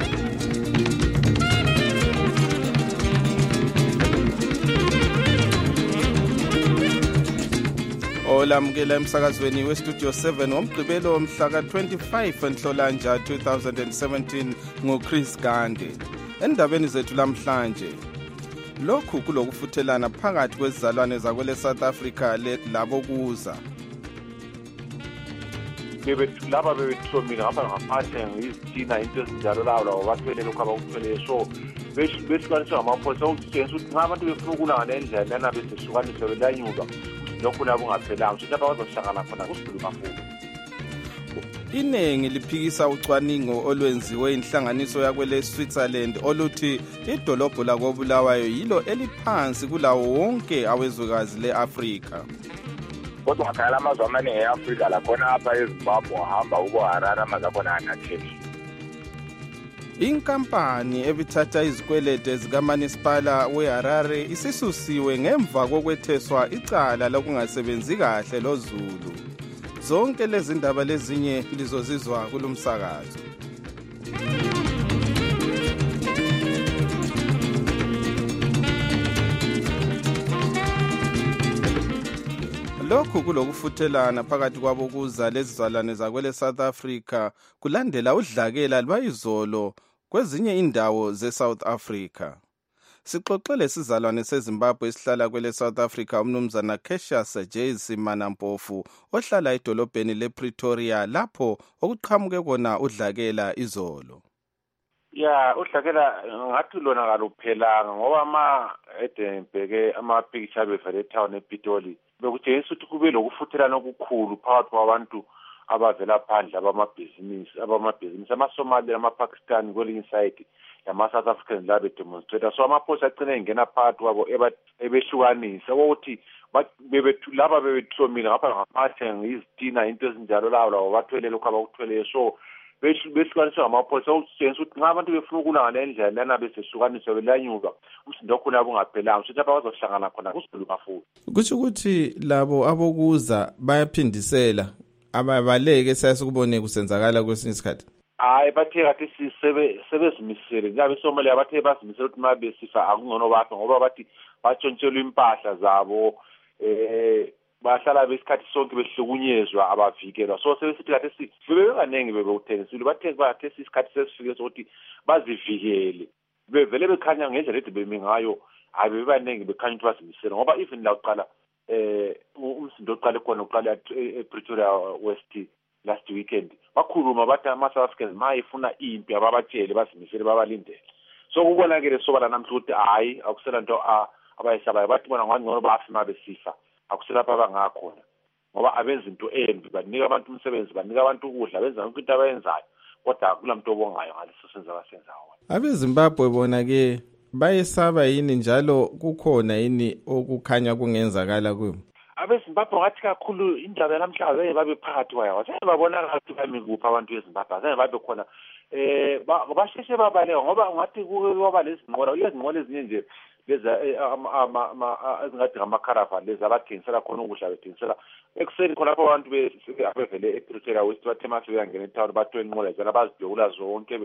Olamukela emsakazweni weStudio 7 ngomgqibelo mhla ka-25 Nhlolanja 2017 nguChris Gandhi. Endabeni zethu lamhlanje, lokhu kulokufuthelana phakathi kwezizalwane zakwele South Africa labo kuza. Laba bebethomile ngaphandle ngizitina into ezinjalo labo bathwele lokho abakuthwele so besihlukaniswa ngamaphoyisa ukutshengisa ukuthi ngabantu befuna ukulanga nendlela lana besihlukaniswa belanyulwa lokhu nabo ungaphelanga ukuthi lapha bazohlangana khona kusikhulu kakhulu. Iningi liphikisa ucwaningo olwenziwe inhlanganiso yakwele Switzerland oluthi idolobho lakoBulawayo yilo eliphansi kulawo wonke awezwekazi leAfrika. Kodwa akhala amazwe amaningi eAfrika lakhona apha eZimbabwe ahamba uboHarare amazwe akhona anatheli. Inkampani ebithatha izikwelede zikamasipala weHarare isisusiwe ngemva kokwetheswa icala lokungasebenzi kahle loZulu. Zonke lezi ndaba lezinye lizozizwa kulomsakazo. Lokhu kulokufuthelana phakathi kwabo kuza lezizalwane zakwele South Africa kulandela udlakela lwayizolo kwezinye indawo zeSouth Africa. Sixoxele sizalwane seZimbabwe esihlala kwele South Africa umnumzana Cassius Jays Manampofu ohlala edolobheni lePretoria lapho okuqhamuke kona udlakela izolo. Udlakela ngathi lona kaluphelanga ngoba edembeke amapicture bevele town ePitoli bekutshengisa ukuthi kube lokufuthelana okukhulu phakathi kwabantu abavela phandle abamabhizinisi amaSomali amaPakistani kwelinye side yama-South Africans la bedemonstrate so amaphoyisa agcina engena phakathi kwabo ebehlukanisa ukuthi laba bebethomile ngapha ngaphandle ngizitina into ezinjalo labo bathwele lokho abakuthweleyo so behlukaniswa ngamaphoyisa ukutshengisa ukuthi nxa abantu befuna ukulanga nendlela lana besehlukaniswa belanyulwa umsindo khona bungaphelanga ukuthi lapha bazohlangana khona kusikhulu kakhulu. Kusho ukuthi labo abokuza bayaphindisela ababaleke sasukubone kusenzakala kwesinye isikhathi. Bathe kathi sebezimisele ngabe Somalia bathe bazimisele ukuthi mabe sifa akungcono bakhe ngoba bathi batshontshelwa impahla zabo bahlala besikhathi sonke behlukunyezwa abavikelwa so sebesithi kathi bebekanenge bebewuthengisile bathe isikhathi sesifike sokuthi bazivikele bevele bekhanya ngendlela ethi bemi ngayo bebanenge bekhanya ukuthi bazimisele ngoba even la uqala umsindo oqale khona uqala ePretoria West last weekend bakhuluma bathi ama-South Africans mayifuna impi ababatshele bazimisele babalindele so kubonakele sobala namhla ukuthi hayi akusela nto abayisabayo bathi bona ngangcono bafi mabesifa akuselapha abangakhona ngoba abenza into embi banika abantu umsebenzi banika abantu ukudla benza yonke into abayenzayo kodwa kulamuntu obongayo ngaleso senzo abasenzayo. AbeZimbabwe bona-ke bayesaba yini njalo kukhona yini okukhanya kungenzakala kuyo? AbeZimbabwe ngathi kakhulu indaba yanamhlanje babe phakathi kwayo babonakala ukuthi bami kuphi abantu beZimbabwe babe khona basheshe babaleka ngoba ngathi kuba lezinqola ezinye nje leza ezingathi ngamakharavan lezi abathengisela khona ukudla bethengisela ekuseni khona lapho abantu bevele ePretoria West bathe mase beyangena etown bathwe inqola zona bazidukula zonke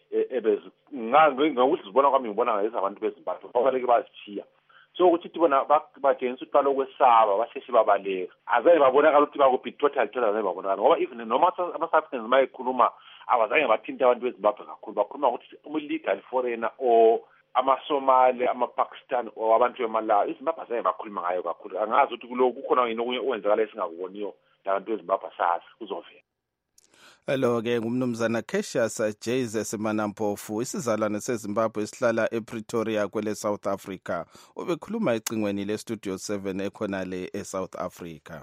ngokuthi zibona kwami ngibona ngalezi abantu beZimbabwe babaleke bazithiya so ukuthi bona batshengisa ukuthi balokwesaba basheshe babaleka azange babonakala ukuthi bakuphi total azange babonakala ngoba even noma ama-South Africans mayekhuluma abazange bathinta abantu beZimbabwe kakhulu bakhuluma ukuthi illegal foreigner or amaSomali amaPakistan or abantu beMalawi iZimbabwe azange bakhuluma ngayo kakhulu angazi ukuthi kuloko kukhona yini okwenzakala esingakuboniyo labantu beZimbabwe sazi kuzovela. Hello-ke ngumnumzana Cassius Jays Manampofu isizalwane seZimbabwe esihlala ePretoria kwele South Africa ubekhuluma ecingweni leStudio 7 ekhonale eSouth Africa.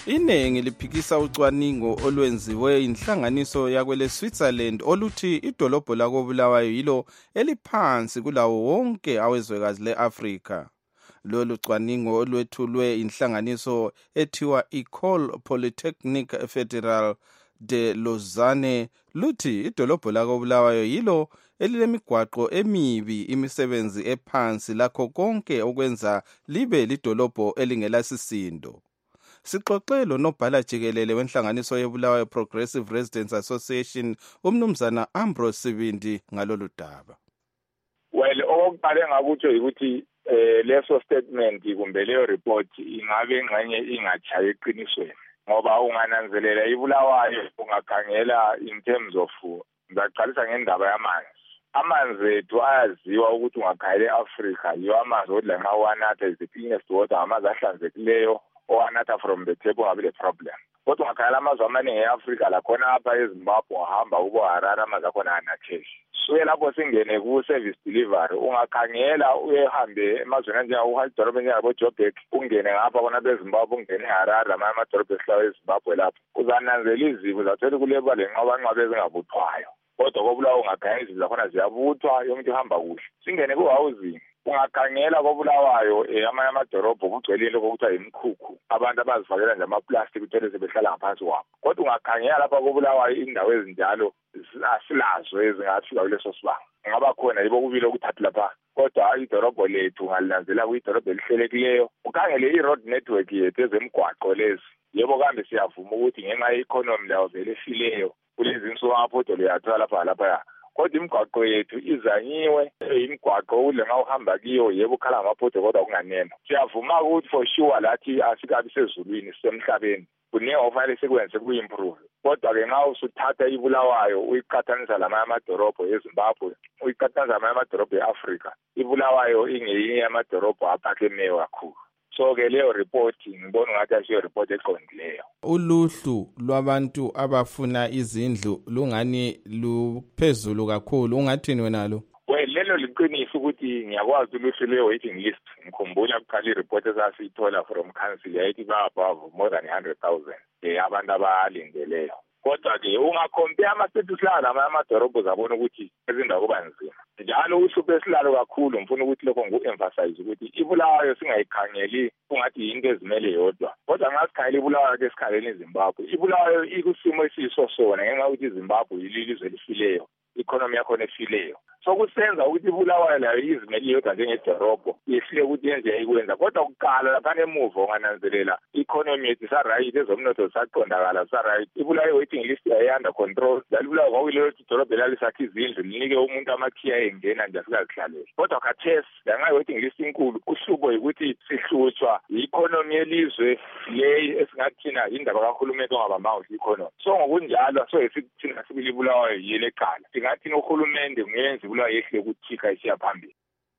Iningi liphikisa ucwaningo olwenziwe inhlanganiso yakwele Switzerland oluthi idolobho lakoBulawayo yilo eliphansi kulawo wonke awezwekazi leAfrika. Lolu cwaningo olwethulwe inhlanganiso ethiwa École Polytechnique Fédérale de Lausanne luthi idolobho lakoBulawayo yilo elilemigwaqo emibi, imisebenzi ephansi lakho konke okwenza libe lidolobho elingelasisindo. Sixoxelo nobhala jikelele wenhlanganiso yeBulawayo Progressive Residents Association umnumzana Ambrose Sibindi ngalolu daba. Well, okuqale ngakutsho ukuthi leso statement kumbe leyo report ingabe engxenye ingachayi eqinisweni ngoba ungananzelela iBulawayo ungakhangela in terms of ngaqalisa ngendaba yamanzi. Amanzi ethu ayaziwa ukuthi ungakhayele eAfrika yiwo amanzi odla nxa wanatha is the cleanest water, amanzi ahlanzekileyo owanatha from the tap ungabi le problem. Kodwa ungakhayela amazwe amaningi eAfrika lakhona apha eZimbabwe wahamba ubo Harare amanzi akhona anatheshi. Suke lapho singene ku-service delivery ungakhangela uyehambe emazweni anjengadolobha enjengabo-Joburg ungene ngapha khona beZimbabwe ungene eHarare amanye amadolobha esihlawu eZimbabwe lapho uzananzela izifo uzathola kuleba lenqwabanqwaba ezingabuthwayo. Kodwa koBulawayo ungakhangela izifo zakhona ziyabuthwa yonke into ihamba kuhle. Singene ku-housing ungakhangela koBulawayo amanye amadolobho kugcwelile okuthiwa yimikhukhu abantu abazifakela nje amaplastic uthole sebehlala ngaphansi kwabo. Kodwa ungakhangela lapha koBulawayo indawo ezinjalo asilazo ezingafika kuleso sibanga. Ngaba khona yibo kubile ukuthatha lapha. Kodwa idolobho lethu ungalinanzela kuyidolobho elihlelekileyo. Ukhangele i-road network yethu ezemigwaqo lezi. Yebo kambe siyavuma ukuthi ngenxa ye-economy layo vele efileyo kulezi insuku amaphotholo yathola lapha. Kodwa imigwaqo yethu izanyiwe imigwaqo ule nxa uhamba kiyo yebo ukhala ngamaphotho kodwa kunganeno. Siyavuma ukuthi for sure lathi asikabi sezulwini sisemhlabeni kuningi okufanele sikwenze kuyi-improve. Kodwa-ke nxa usuthatha iBulawayo uyiqathanisa lamanye amadolobho eZimbabwe uyiqathanisa lamanye amadolobho e-Afrika iBulawayo ingeyinye yamadolobho aphakemeyo kakhulu. So-ke leyo report ngibona ngathi asiyo report eqondileyo. Uluhlu lwabantu abafuna izindlu lungani luphezulu kakhulu, ungathini wena lo? Well, lelo liqiniso ukuthi ngiyakwazi uluhlu lwe-waiting list. Ngikhumbula kuqala i-report esasiyithola from council yayithi above more than 100,000 abantu abalindeleyo. Kodwa-ke ungacompare ama-status lawo lamanye amadolobho zabona ukuthi ezindawo kuba nzima. Njalo uhlupho esilalo kakhulu ngifuna ukuthi lokho ngu-emphasize ukuthi iBulawayo singayikhangeli kungathi yinto ezimele yodwa. Kodwa nxa sikhangela iBulawayo sikhangeleni iZimbabwe. iBulawayo ikusimo esiyiso sona ngenxa yokuthi iZimbabwe yilizwe elifileyo, economy yakhona efileyo. So kusenza ukuthi iBulawayo layo izimele yodwa njengedolobho yehlule ukuthi yenze ikwenza. Kodwa kuqala lapha emuva ungananzelela i-economy yethu isaright, ezomnotho zisaqondakala zisaright. iBulawayo waiting list yayanda control. iBulawayo kwakuyilelo idolobho elalisakha izindlu linike umuntu amakhiya engena nje asikazihlalele. Kodwa khathesi lanxa i-waiting list inkulu uhlupho yikuthi sihlutshwa i-economy yelizwe le esingathina indaba kahulumeni ongabambanga i-economy. So ngokunjalo so thina sibili iBulawayo yile qala singathina uhulumende ngenze iBulawayo yehle ukuthika isiya phambili.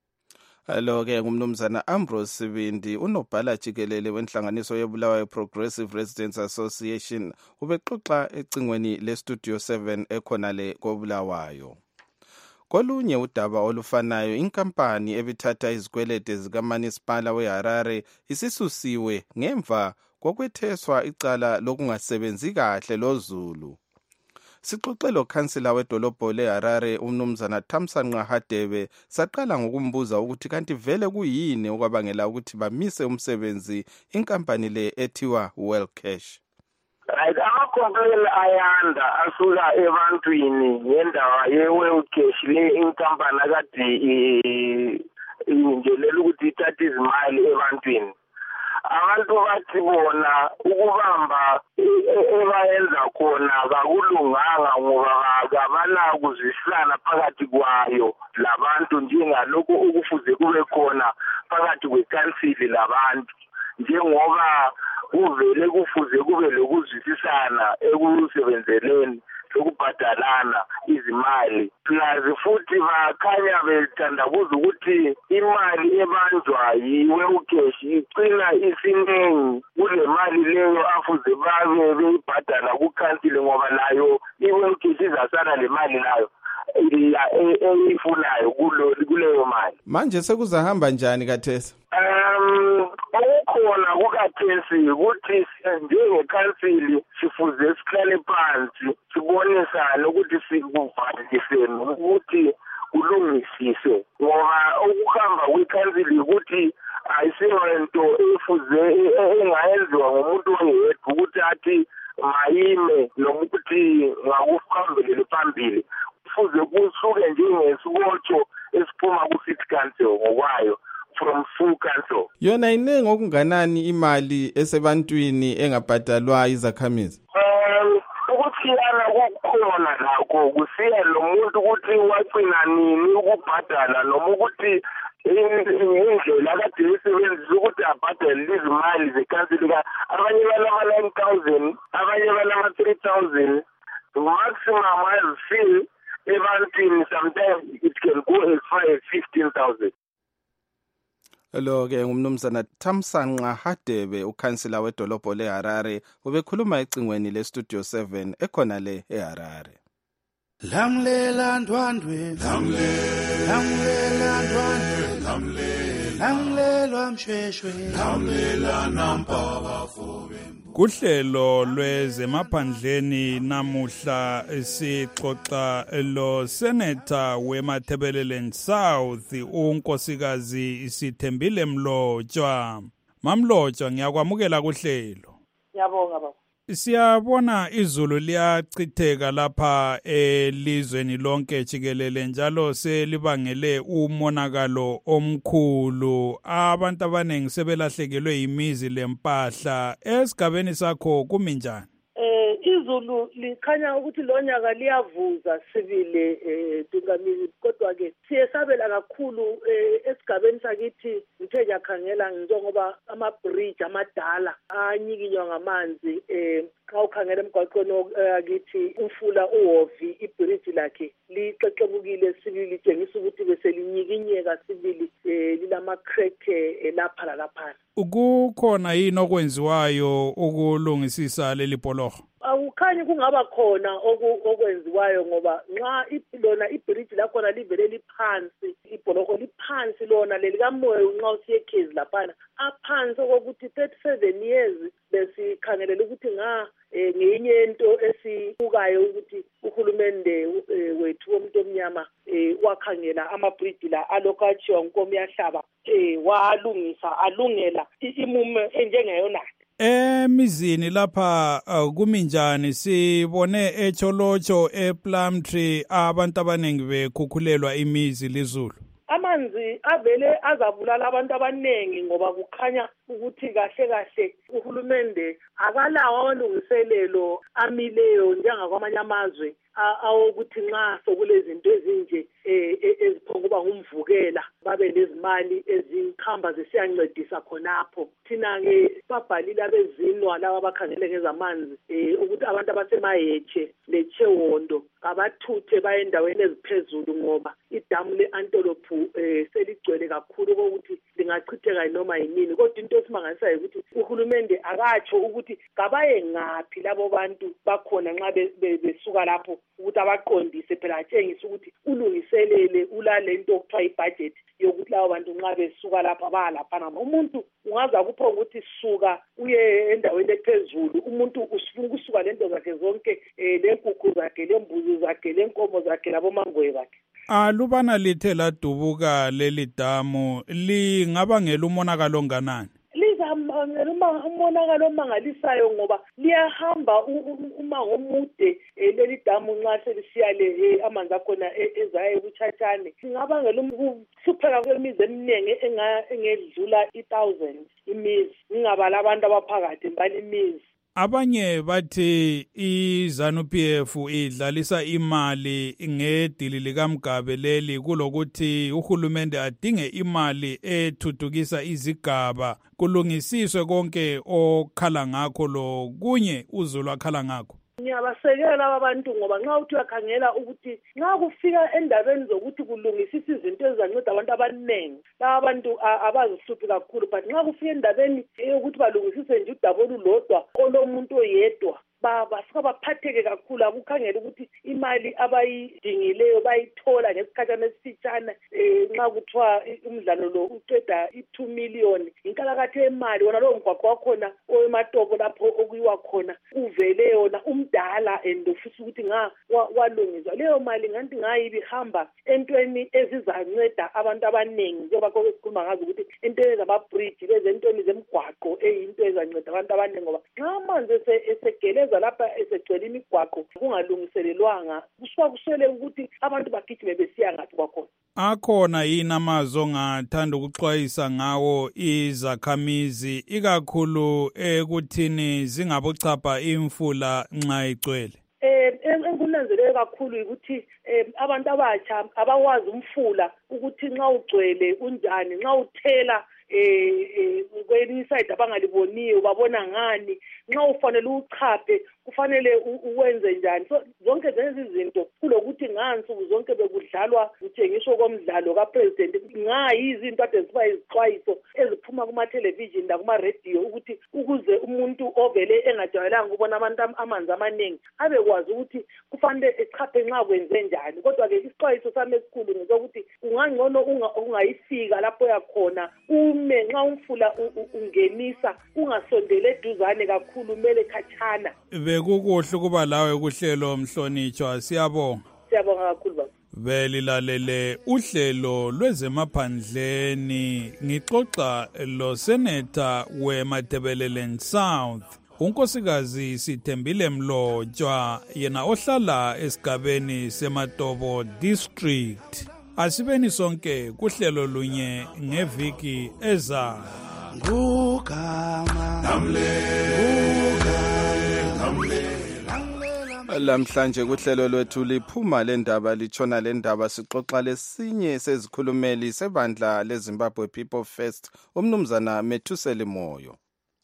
Alo-ke ngumnumzana Ambrose Sibindi unobhala jikelele wenhlanganiso yeBulawayo Progressive Residents Association ubexoxa ecingweni leStudio 7 ekhonale koBulawayo. Kolunye udaba olufanayo inkampani ebithatha izikwelede zikaManisipala weHarare isisusiwe ngemva kokwetheswa icala lokungasebenzi kahle loZulu. Sixoxelo kansela wedolobho leHarare umnumzana Thamsanqa Hadebe saqala ngokumbuza ukuthi kanti vele kuyini okwabangela ukuthi bamise umsebenzi inkampani le ethiwa Wellcash. Right, ama-complaint ayanda asuka ebantwini ngendaba ye-Wellcash le inkampani akade ingelela ukuthi ithathe izimali ebantwini. Abantu bathi bona ukubamba ebayenza khona kakulunganga ngoba abanakuzwisana phakathi kwayo labantu njengalokho okufuze kube khona phakathi kwekansili labantu njengoba kuvele kufuze kube lokuzwisisana ekusebenzeleni lokubhadalana izimali. Plus futhi bakhanya bethandabuza ukuthi imali ebanjwa yiWellcash icina isiningi kule mali leyo afuze babe beyibhadala kukhansile ngoba nayo iWellcash izasana le mali nayo eyifunayo kuleyo mali. Manje sekuzahamba njani kathesa? okukhona kukathesi ukuthi njengekhansili sifuze sihlale phansi sibonisane ukuthi sikuvaliseni ukuthi kulungisise ngoba ukuhamba kwekhansili ukuthi ayisiyonto efuze engayenziwa ngomuntu oyedwa ukuthi athi mayime noma ukuthi ngakuhambele phambili kufuze kusuke njengesibotho esiphuma ku-city council ngokwayo from full council. Yona inengi okunganani imali esebantwini engabhadalwa izakhamizi? Ukuthiyana kukhona lakho kusiya lo muntu ukuthi wagcina nini ukubhadala noma ukuthi indlela akade isebenzisa ukuthi abhadale izimali zekhansili. Abanye banama-9,000, abanye banama-3,000. The maximum I've seen ebantwini sometimes it can go as far as 15,000. Lo-ke ngumnumzana Thamsanqa Hadebe, ukhansila wedolobho leHarare, ubekhuluma ecingweni leStudio 7 ekhona le eHarare. Lamlela ndwandwe, lamlela ndwandwe, lamlelwa mshweshwe, lamlela nampaba fobe. Kuhlelo lwezemaphandleni namuhla sixoxa lo Senator weMatabeleland South unkosikazi Sithembile Mlotshwa. Mamlotshwa, ngiyakwamukela kuhlelo. Ngiyabonga baba. Siyabona izulu liyachitheka lapha elizweni lonke jikelele njalo selibangele umonakalo omkhulu. Abantu abanengi sebelahlekelwe imizi lempahla. Esigabeni sakho kumi njani? Izulu likhanya ukuthi lonyaka liyavuza sibile Dungamili, kodwa ke siyesabela kakhulu esigabeni sakithi. Ngithe ngiyakhangela njengoba ama-bridge amadala anyikinywa ngamanzi. Xa ukhangela emgwaqweni akithi umfula uHovi, ibridge lakhe lixexebukile sibili, litshengisa ukuthi beselinyikinyeka sibili, lilama-crack lapha lalaphana. Kukhona yini okwenziwayo ukulungisisa leli bholoho? Awukhanyi kungaba khona okwenziwayo ngoba nxa lona ibridge lakhona livele liphansi, ibholoho liphansi lona lelikamoya nxa usiye eKhezi laphana aphansi okokuthi 37 years besikhangelela ukuthi ngeyinye into esibukayo ukuthi uhulumende wethu womuntu omnyama wakhangela amabridge la alokhu atshiwa nkomo yahlaba walungisa alungela imume enjengeyona. Emizini lapha kuminjani? Sibone eCholocho ePlumtree abantu abanengi bekhukhulelwa imizi lizulu. Amanzi avele azabulala abantu abanengi ngoba kukhanya ukuthi kahle kahle uhulumende akalawo amalungiselelo amileyo njengakwamanye amazwe awokuthi nxa sokulezinto ezinje eziphokuba ngumvukela babe lezimali ezikhamba zisiyancedisa khonapho. Thina-ke babhalile abezinwa laba abakhangele ngezamanzi ukuthi abantu abasemaHetshe leChewondo abathuthe baye endaweni eziphezulu ngoba idamu le-Antelope seligcwele kakhulu kokuthi lingachitheka noma yinini. Kodwa into esimangalisayo ukuthi uhulumende akatsho ukuthi kabaye ngaphi labo bantu bakhona nxa besuka lapho ukuthi abaqondise phela atshengise ukuthi ulungiselele ulalento okuthiwa ibudget yokuthi labo bantu nxa besuka lapha bayalaphana. Umuntu ungaza kupho ukuthi suka uye endaweni ephezulu, umuntu ufuna ukusuka lento zakhe zonke, lenkukhu zakhe, lembuzi zakhe, lenkomo zakhe, labomangwe bakhe. Alubana lithe ladubuka leli damu lingabangela umonakalo onganani? Umonakalo omangalisayo ngoba liyahamba umango omude leli damu nxa selisiya amanzi akhona ezayo kuChatshane. Singabangela ukuhlupheka kwemizi eminingi engedlula 1,000 imizi, ngingabala abantu abaphakathi mbali imizi. Abanye bathi iZANU-PF idlalisa imali ngedili likaMgabe leli kulokuthi uhulumende adinge imali ethuthukisa izigaba kulungisiswe konke okhala ngakho lo kunye uzulu akhala ngakho. Ngiyabasekela abantu ngoba nxa uthi uyakhangela ukuthi nxa kufika endabeni zokuthi kulungisisa izinto ezizanceda abantu abaningi, laba abantu abazihluphi kakhulu, but nxa kufika endabeni yokuthi balungisise nje udaba olulodwa olomuntu oyedwa basuka baphatheke kakhulu, akukhangela ukuthi imali abayidingileyo bayithola ngesikhathana esifitshana. Nxa kuthiwa umdlalo lo uqeda i2 million inkalakathe yemali, wona lowo mgwaqo wakhona owematopo lapho okuyiwa khona uvele yona umdala and ufisa ukuthi walungiswa. Leyo mali ngathi ngayibi hamba entweni ezizanceda abantu abaningi, njengoba sikhuluma ngazo ukuthi entweni zamabridge lezentweni zemgwaqo eyinto ezanceda abantu abaningi, ngoba nxa amanzi esegeleza lapha esegcwele imigwaqo kungalungiselelwanga kusuka kuswele ukuthi abantu bagijime besiya ngathi kwakhona. Akhona yini amazwi ongathanda ukuxwayisa ngawo izakhamizi ikakhulu ekuthini zingabochapha imfula nxa igcwele? Enkunanzeleke kakhulu ukuthi abantu abatsha abawazi umfula ukuthi nxa ugcwele unjani, nxa uthela kwelinye isayidi abangaliboniyo babona ngani, nxa ufanele uchaphe kufanele uwenze njani. So zonke lezi zinto kulokuthi ngansuku zonke bekudlalwa kuthengiswa komdlalo kapresident, yizinto ade ziba izixwayiso eziphuma kuma-television lakuma-radio ukuthi ukuze umuntu ovele engajwayelanga ukubona abantu amanzi amaningi abekwazi ukuthi kufanele echaphe nxa kwenze njani. Kodwa-ke isixwayiso sami esikhulu ngesokuthi kungangcono ungayifika lapho yakhona, ume nxa umfula ungenisa ungasondele eduzane kakhulu, umele khatshana. Bekukuhle ukuba lawe kuhlelo Mhlonitshwa, siyabonga. Siyabonga kakhulu baba. Belilalele uhlelo lwezemaphandleni, ngixoxa lo Senator weMatebeleland South unkosikazi Sithembile Mlotshwa, yena ohlala esigabeni seMatobo District. Asibeni sonke kuhlelo lunye ngeviki ezayo. Lamhlanje kuhlelo lwethu liphuma lendaba litshona lendaba sixoxa lesinye sezikhulumeli sebandla leZimbabwe People First, umnumzana Methuseli Moyo.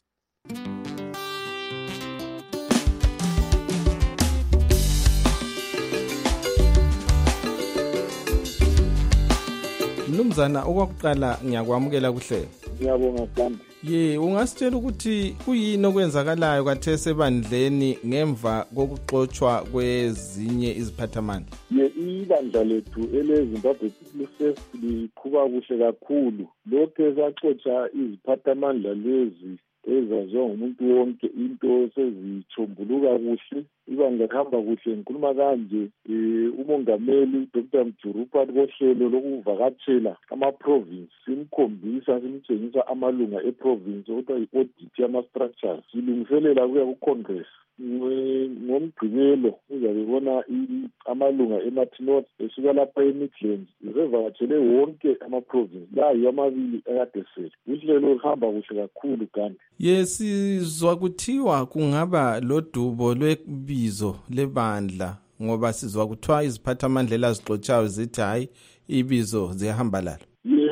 Mnumzana, okwakuqala ngiyakwamukela kuhlelo. Ngiyabonga Sithando. Ungasitshela ukuthi kuyini okwenzakalayo khathesi ebandleni ngemva kokuxotshwa kwezinye iziphathamandla? Ibandla lethu eleZimbabwe People First liqhuba kuhle kakhulu. Lokho esaxotsha iziphathamandla lezi ezaziwa ngumuntu wonke, into sezithombuluka kuhle, ibandla lihamba kuhle. Ngikhuluma kanje, umongameli Dr. Mjurupa kohlelo lokuvakatshela ama-province simkhombisa simtshengisa amalunga e-province okuthiwa i-audit yama-structures, silungiselela kuya ku-congress. Ngomgqibelo uzabebona amalunga eMartin esuka lapha eMidlands zevakatshele wonke ama-province la yiwo amabili akade sele. Uhlelo luhamba kuhle kakhulu kanti. Sizwa kuthiwa kungaba lodubo lwebizo lebandla ngoba sizwa kuthiwa iziphathamandla elazixotshayo zithi hayi ibizo ziyahamba lalo.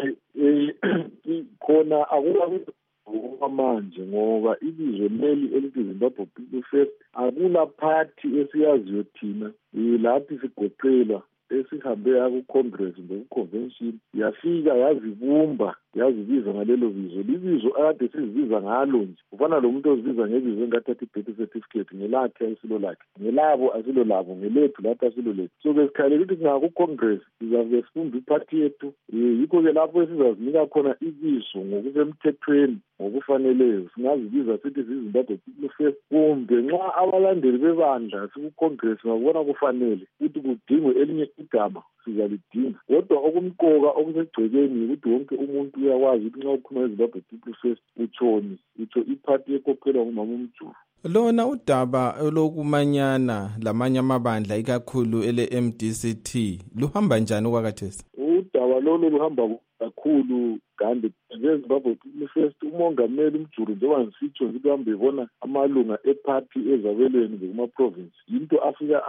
Khona manje ngoba ibizo leli elithi Zimbabwe People First akula party esiyaziyo thina lathi sigoqelwa esihambe ku-congress ku-convention yafika yazibumba yazibiza ngalelo bizo. Libizo akade sizibiza ngalo nje kufana lo muntu ozibiza ngebizo engathatha i-birth certificate ngelakhe asilo lakhe, ngelabo asilo labo, ngelethu lathi asilo lethu. So besikhalela ukuthi ngaku-congress sizabe sifunda iphathi yethu, yikho-ke lapho esizazinika khona ibizo ngokusemthethweni ngokufaneleyo. Singazibiza sithi ziZimbabwe People First, kumbe nxa abalandeli bebandla siku-congress ngakubona kufanele ukuthi kudingwe elinye igama sizalidinga. Kodwa okumqoka okusegcekeni ukuthi wonke umuntu uyakwazi ukuthi nxa ukhuluma ngeZimbabwe People First utshoni, utsho iphathi ekhokhelwa ngumama uMjulu. Lona udaba lokumanyana lamanye amabandla ikakhulu ele-MDCT luhamba njani okwakhathesi? Udaba lolu luhamba kakhulu kanti ngeZimbabwe People First umongameli uMjulu njengoba ngisitsho ukuthi uhambe ebona amalunga ephathi ezabelweni kuma-province, yinto afika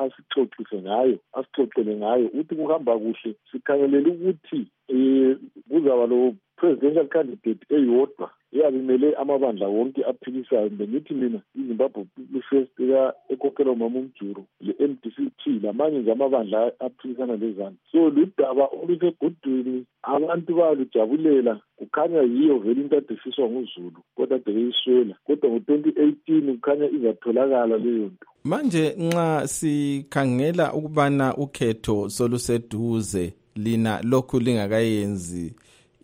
asixoxele ngayo uthi kuhamba kuhle. Sikhangelele ukuthi kuzaba lo presidential candidate eyodwa eyabimele amabandla wonke aphikisayo. Bengithi mina iZimbabwe People First ekhokhela uMama uMjuru, le-MDCT, lamanye nje amabandla aphikisana lezana. So ludaba olusegudwini, abantu bayalujabulela, kukhanya yiyo vele into adefiswa nguZulu kodwa beyiswela, kodwa ngo-2018 kukhanya izatholakala leyo nto. Manje nxa sikhangela ukubana ukhetho soluseduze, lina lokhu lingakayenzi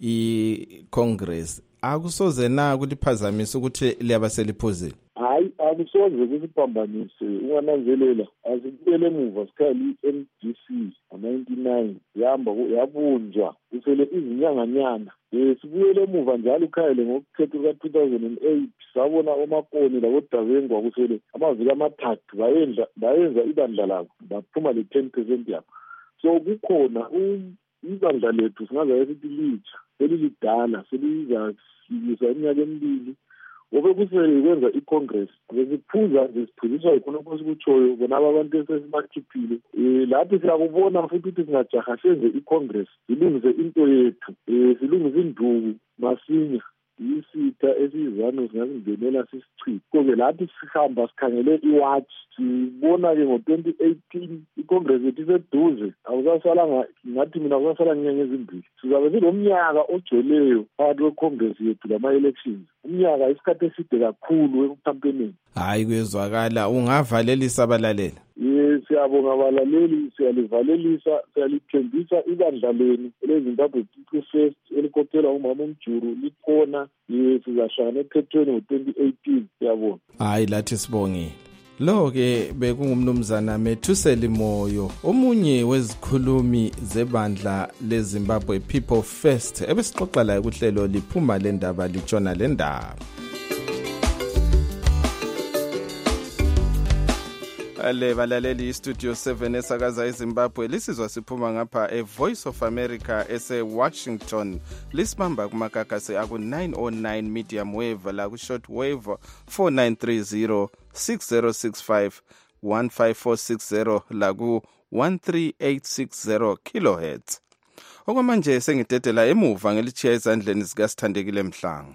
i-Congress, akusoze na ukuthi phazamisa ukuthi liyaba seliphuzile? Hayi, akusoze kusiphambanise. Ungananzelela asibuyele emuva sikhali i-MDC 99 yabunjwa kusele izinyanganyana. Sibuyele emuva njalo ukhayele ngokukhetho ka-2008 sabona omakoni laboDabengwa kusele amaviki amathathu bayenza ibandla labo baphuma le-10% yabo. So kukhona ibandla lethu singazayo sithi litsha selilidala selizafikisa iminyaka emibili ngoba kusele kwenza i-Congress besiphuza nje siphuziswa yikhonokho sikutshoyo bona abantu esesibakhiphile. Lapho siyakubona futhi ukuthi singajaha senze i-Congress silungise into yethu, silungise induku masinya isitha esizano singazingenela sisichithe. Kodwa lapho sihamba sikhangele iwatch sibona-ke ngo-2018 i-Congress yethu iseduze, akusasalanga ngathi mina akusasala ngenyanga ezimbili sizabe silomnyaka ogcweleyo phakathi kwe-Congress yethu lama-elections. Umnyaka isikhathi eside kakhulu ekukhampenini. Hayi, kuyezwakala. Ungavalelisa abalaleli? Siyabonga abalaleli, siyalivalelisa, siyalithembisa ibandla lenu eleZimbabwe People First elikhokhela uMama uMjuru likhona. Sizashana ekhethweni ngo-2018. Siyabonga. Hayi, lathi sibongile. Lo-ke bekungumnumzana Methuseli Moyo, omunye wezikhulumi zebandla leZimbabwe People First, ebesixoxa laye kuhlelo liphuma lendaba litshona lendaba. Ale balaleli iStudio 7 esakaza eZimbabwe lisizwa siphuma ngapha eVoice of America ese-Washington. Lisibamba kumakakase aku-909 medium wave la ku-short wave 4930 6065 15460 la ku-13860 kilohertz. Okwamanje sengidedela emuva ngelitshiya ezandleni zikaSithandekile Mhlanga.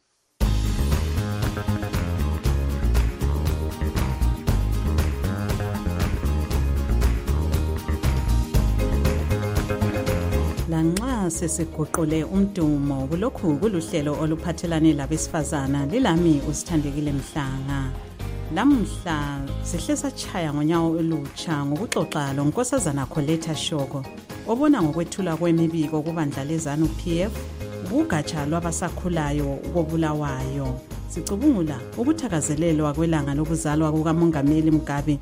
Lanxa sesiguqule umdumo kulokhu kuluhlelo oluphathelane labesifazana lilami uSithandekile Mhlanga. Lamhla sihle sachaya ngonyawo olutsha ngokuxoxa loNkosazana Coletta Shoko obona ngokwethula kwemibiko kubandla leZanu PF kugatsha lwabasakhulayo kobulawayo. Sicubungula ukuthakazelelwa kwelanga lokuzalwa kukaMongameli Mugabe.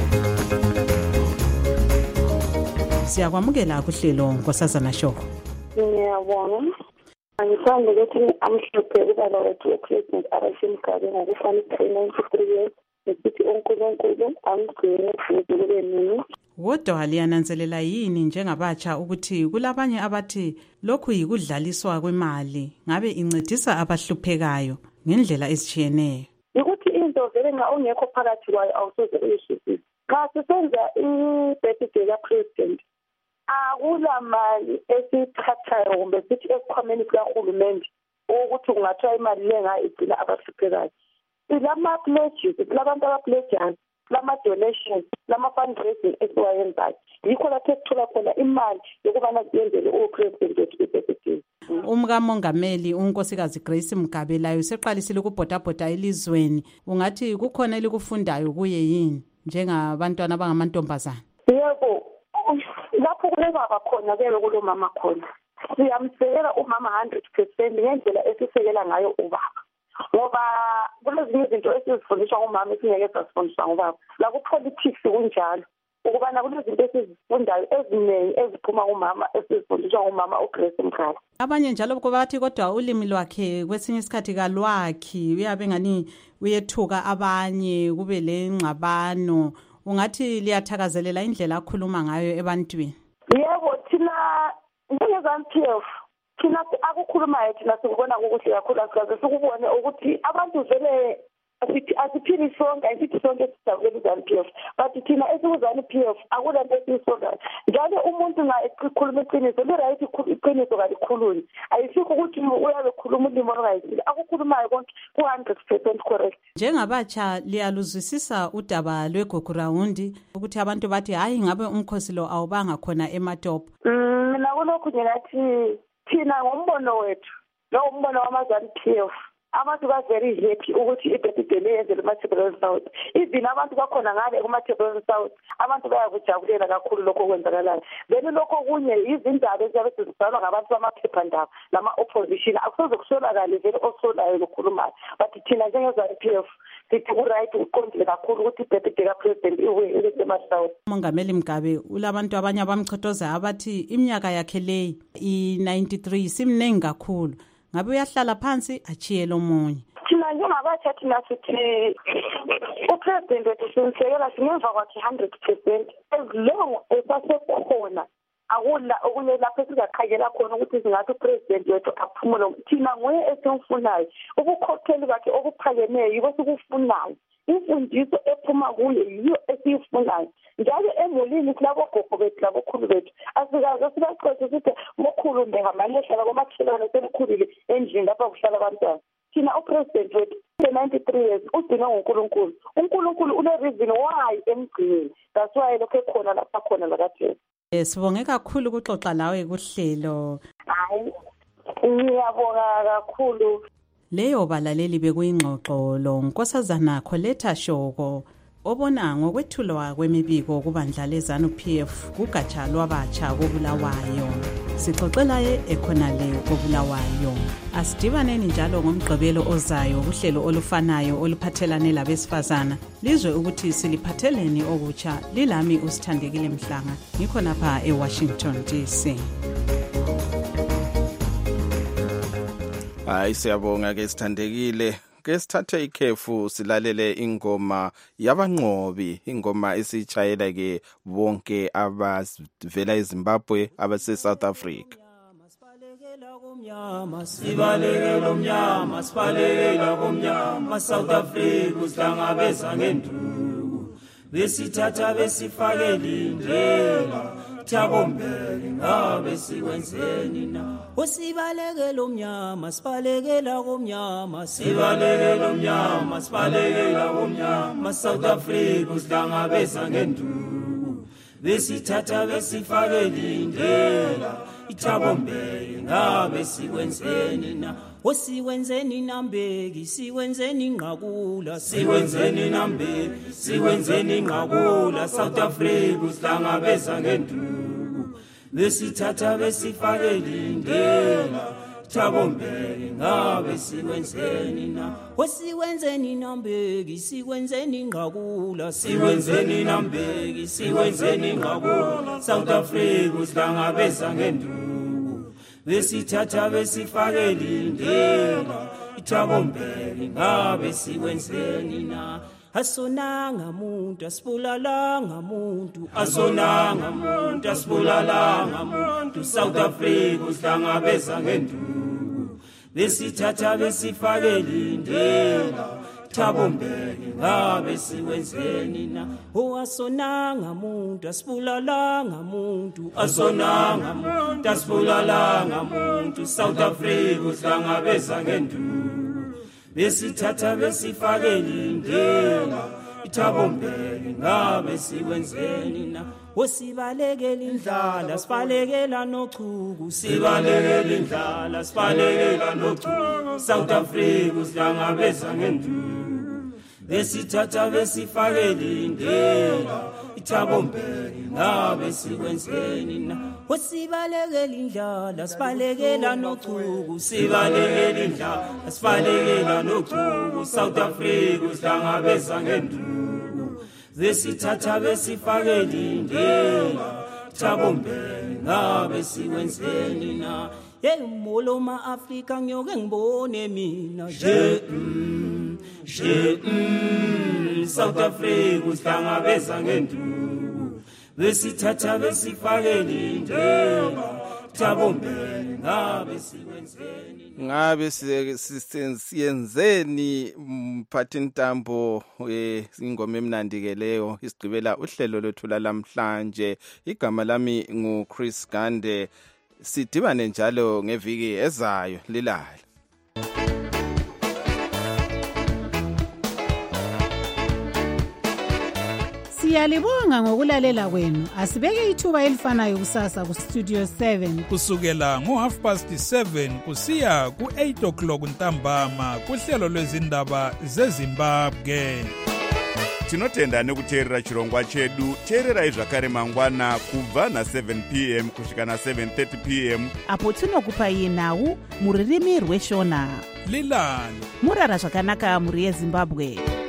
Siyakwamukela kuhlelo Nkosazana Shoko. Ngiyabonga. Angithanda ukuthi amhlophe ubaba wethu wePresident Arashi Mugabe ngokufanele 93 years ukuthi uNkulunkulu amgcine ezulwini nini. Kodwa liyananzelela yini njengabatsha ukuthi kulabanye abathi lokhu yikudlaliswa kwemali ngabe incedisa abahluphekayo ngendlela ezitshiyeneyo? Ukuthi into vele nxa ungekho phakathi kwayo awusoze uyishizise. Xa sisenza i-birthday kaPresident akula mali esithathayo kumbe sithi esikhwameni sikahulumende ukuthi kungathiwa imali lenga igcina abahluphekayo. Silama-pledges, silabantu aba-pledges, lama-donations, lama-fundraising esiwayenzayo. Yikho lapho esithola khona imali yokubana siyenzele uPresident wethu i-birthday. UMongameli uNkosikazi Grace Mugabe layo seqalisile ukubhodabhoda elizweni. Ungathi kukhona elikufundayo kuye yini njengabantwana abangamantombazana? Yebo, lapho kulebaba khona kebe kulo mama khona. Siyamsekela umama 100% ngendlela esisekela ngayo ubaba. Ngoba kulezinye izinto esizifundiswa ngumama esingeke sasifundiswa ngubaba. La ku-politics kunjalo. Ukubana kulezinto esizifundayo eziningi eziphuma kumama esizifundiswa ngumama uGrace Mugabe. Abanye njalo bathi kodwa ulimi lwakhe kwesinye isikhathi kalwakhi uyabe ngani uyethuka abanye kube lengxabano. Ungathi liyathakazelela indlela akhuluma ngayo ebantwini? Yebo, thina njengeZanu PF thina akukhulumayo thina sikubona ukuthi kakhulu asikaze sikubone ukuthi abantu vele asiphili sonke asithi sonke sisabele iZanu PF but thina esikuZanu PF akulanto esiyisongayo njalo umuntu umuntu nxa ekhuluma iqiniso li-right iqiniso kalikhulunywe ayisikho ukuthi uyabe khuluma ulimi olungayisile akukhulumayo konke ku-100% correct. Njengabatsha liyaluzwisisa udaba lweGugurawundi ukuthi abantu bathi hayi ngabe umkhosi lo awubanga khona eMatopo? Mina kulokhu ngingathi thina ngombono wethu lo umbono wamazanu-PF abantu ba-very happy ukuthi i-birthday le yenzele eMatabeleland South. Even abantu bakhona ngale kuMatabeleland South abantu bayakujabulela kakhulu lokho okwenzakalayo. Then lokho kunye izindaba eziyabe zizibhalwa ngabantu bamaphephandaba lama-opposition akusoze kusolakale vele osolayo lokhulumayo, but thina njengezanu-PF sithi ku-right uqondile kakhulu ukuthi i-birthday kapresident iwe eMaSouth. Umongameli Mgabe ulabantu abanye abamchothoza abathi iminyaka yakhe leyi i-93 simningi kakhulu, ngabe uyahlala phansi achiye lomunye. Thina njengabatsha thina sithi upresident wethu simsekela singemva kwakhe 100% as long esasekhona akula okunye lapho sizakhangela khona ukuthi singathi upresident wethu aphumule. Thina nguye esimfunayo, ubukhokheli bakhe obuphakemeyo yibo sikufunayo, imfundiso ephuma kuye yiyo esiyifunayo. Njalo emulini silabogogo bethu labokhulu bethu asikaze sibaqothe sithi mokhulu ndehamalehlala komakhelwane selikhulile endlini lapha kuhlala abantwana. Thina upresident wethu 93 years udinwe nguNkulunkulu. uNkulunkulu une-reason why emgcinile, that's why lokho ekhona lapha khona lakathesi. Sibonge kakhulu ukuxoxa lawe kuhlelo. Hayi, ngiyabonga kakhulu. Leyo balaleli bekuyingxoxo lo Nkosazana Coletta Shoko obona ngokwethulwa kwemibiko kubandla leZANU-PF kugatsha lwabatsha koBulawayo. Sixoxela ekhonale koBulawayo. Asidibaneni njalo ngomgqibelo ozayo uhlelo olufanayo oluphathelane labesifazana. Lizwe ukuthi siliphatheleni okutsha. Lilami uSithandekile Mhlanga. Ngikho napha eWashington DC. Hayi siyabonga ke Sithandekile. Ke sithathe ikhefu silalele ingoma yabanqobi, ingoma esichayela ke bonke abavela eZimbabwe abase South Africa. Sibalekela umnyama, sibalekela kumnyama, South Africa usihlangabeza ngenduku, besithatha besifakela indlela, Thabombele ngabe sikwenzeni na? Sibalekela umnyama, sibalekela kumnyama, sibalekela umnyama, sibalekela kumnyama, South Africa usihlangabeza ngenduku, besithatha besifakela indlela, Thabombele ngabe sikwenzeni na? Sikwenzeni nambeki, sikwenzeni ngqakula, sikwenzeni nambeki, sikwenzeni ngqakula, South Africa usihlangabeza ngenduku, besithatha besifakela indlela, Thabombele ngabe sikwenzeni na? Sikwenzeni nambeki, sikwenzeni ngqakula, sikwenzeni nambeki, sikwenzeni ngqakula, South Africa usihlangabeza ngenduku, besithatha besifakela indlela, Thabombele ngabe sikwenzeni na? Asonanga muntu asibulalanga muntu, asonanga muntu asibulalanga muntu, South Africa usihlangabeza ngenduku, besithatha besifakela indlela, Thabombele ngabe sikwenzeni na? Asonanga muntu asibulalanga muntu, asonanga muntu asibulalanga muntu, South Africa usihlangabeza ngenduku, besithatha besifakela indlela, Thabombele ngabe sikwenzeni na? Sibalekela indlala, sibalekela nochuku, sibalekela indlala, sibalekela nochuku, South Africa usihlangabeza ngenduku, besithatha besifakela indlela, Thabombele ngabe sikwenzeni na? Sibalekela indlala, sibalekela nochuku, sibalekela indlala, sibalekela nochuku, South Africa usihlangabeza ngenduku, besithatha besifakela indlela, Thabombele ngabe sikwenzeni na? Molo ma-Afrika ngiyoke ngibone mina South Africa usihlangabeza ngenduku, besithatha besifakela indlela, Thabombele ngabe siyenzeni mphathintambo ingoma emnandi ke leyo isigqibela uhlelo lwethu lamhlanje. Igama lami nguChris Gande. Sidibane njalo ngeviki ezayo. Lilale. Siyalibonga ngokulalela kwenu. Asibeke ithuba elifanayo kusasa ku Studio 7 kusukela ngo7:30 kusiya ku8:00 ntambama kuhlelo lwezindaba zeZimbabwe. Tinotenda nekuteerera chirongwa chedu. Teererai zvakare mangwana kubva na7 p.m. kusvika na7:30 p.m. apo tinokupai nhau muririmi rweshona. Lilani murara zvakanaka muri yeZimbabwe.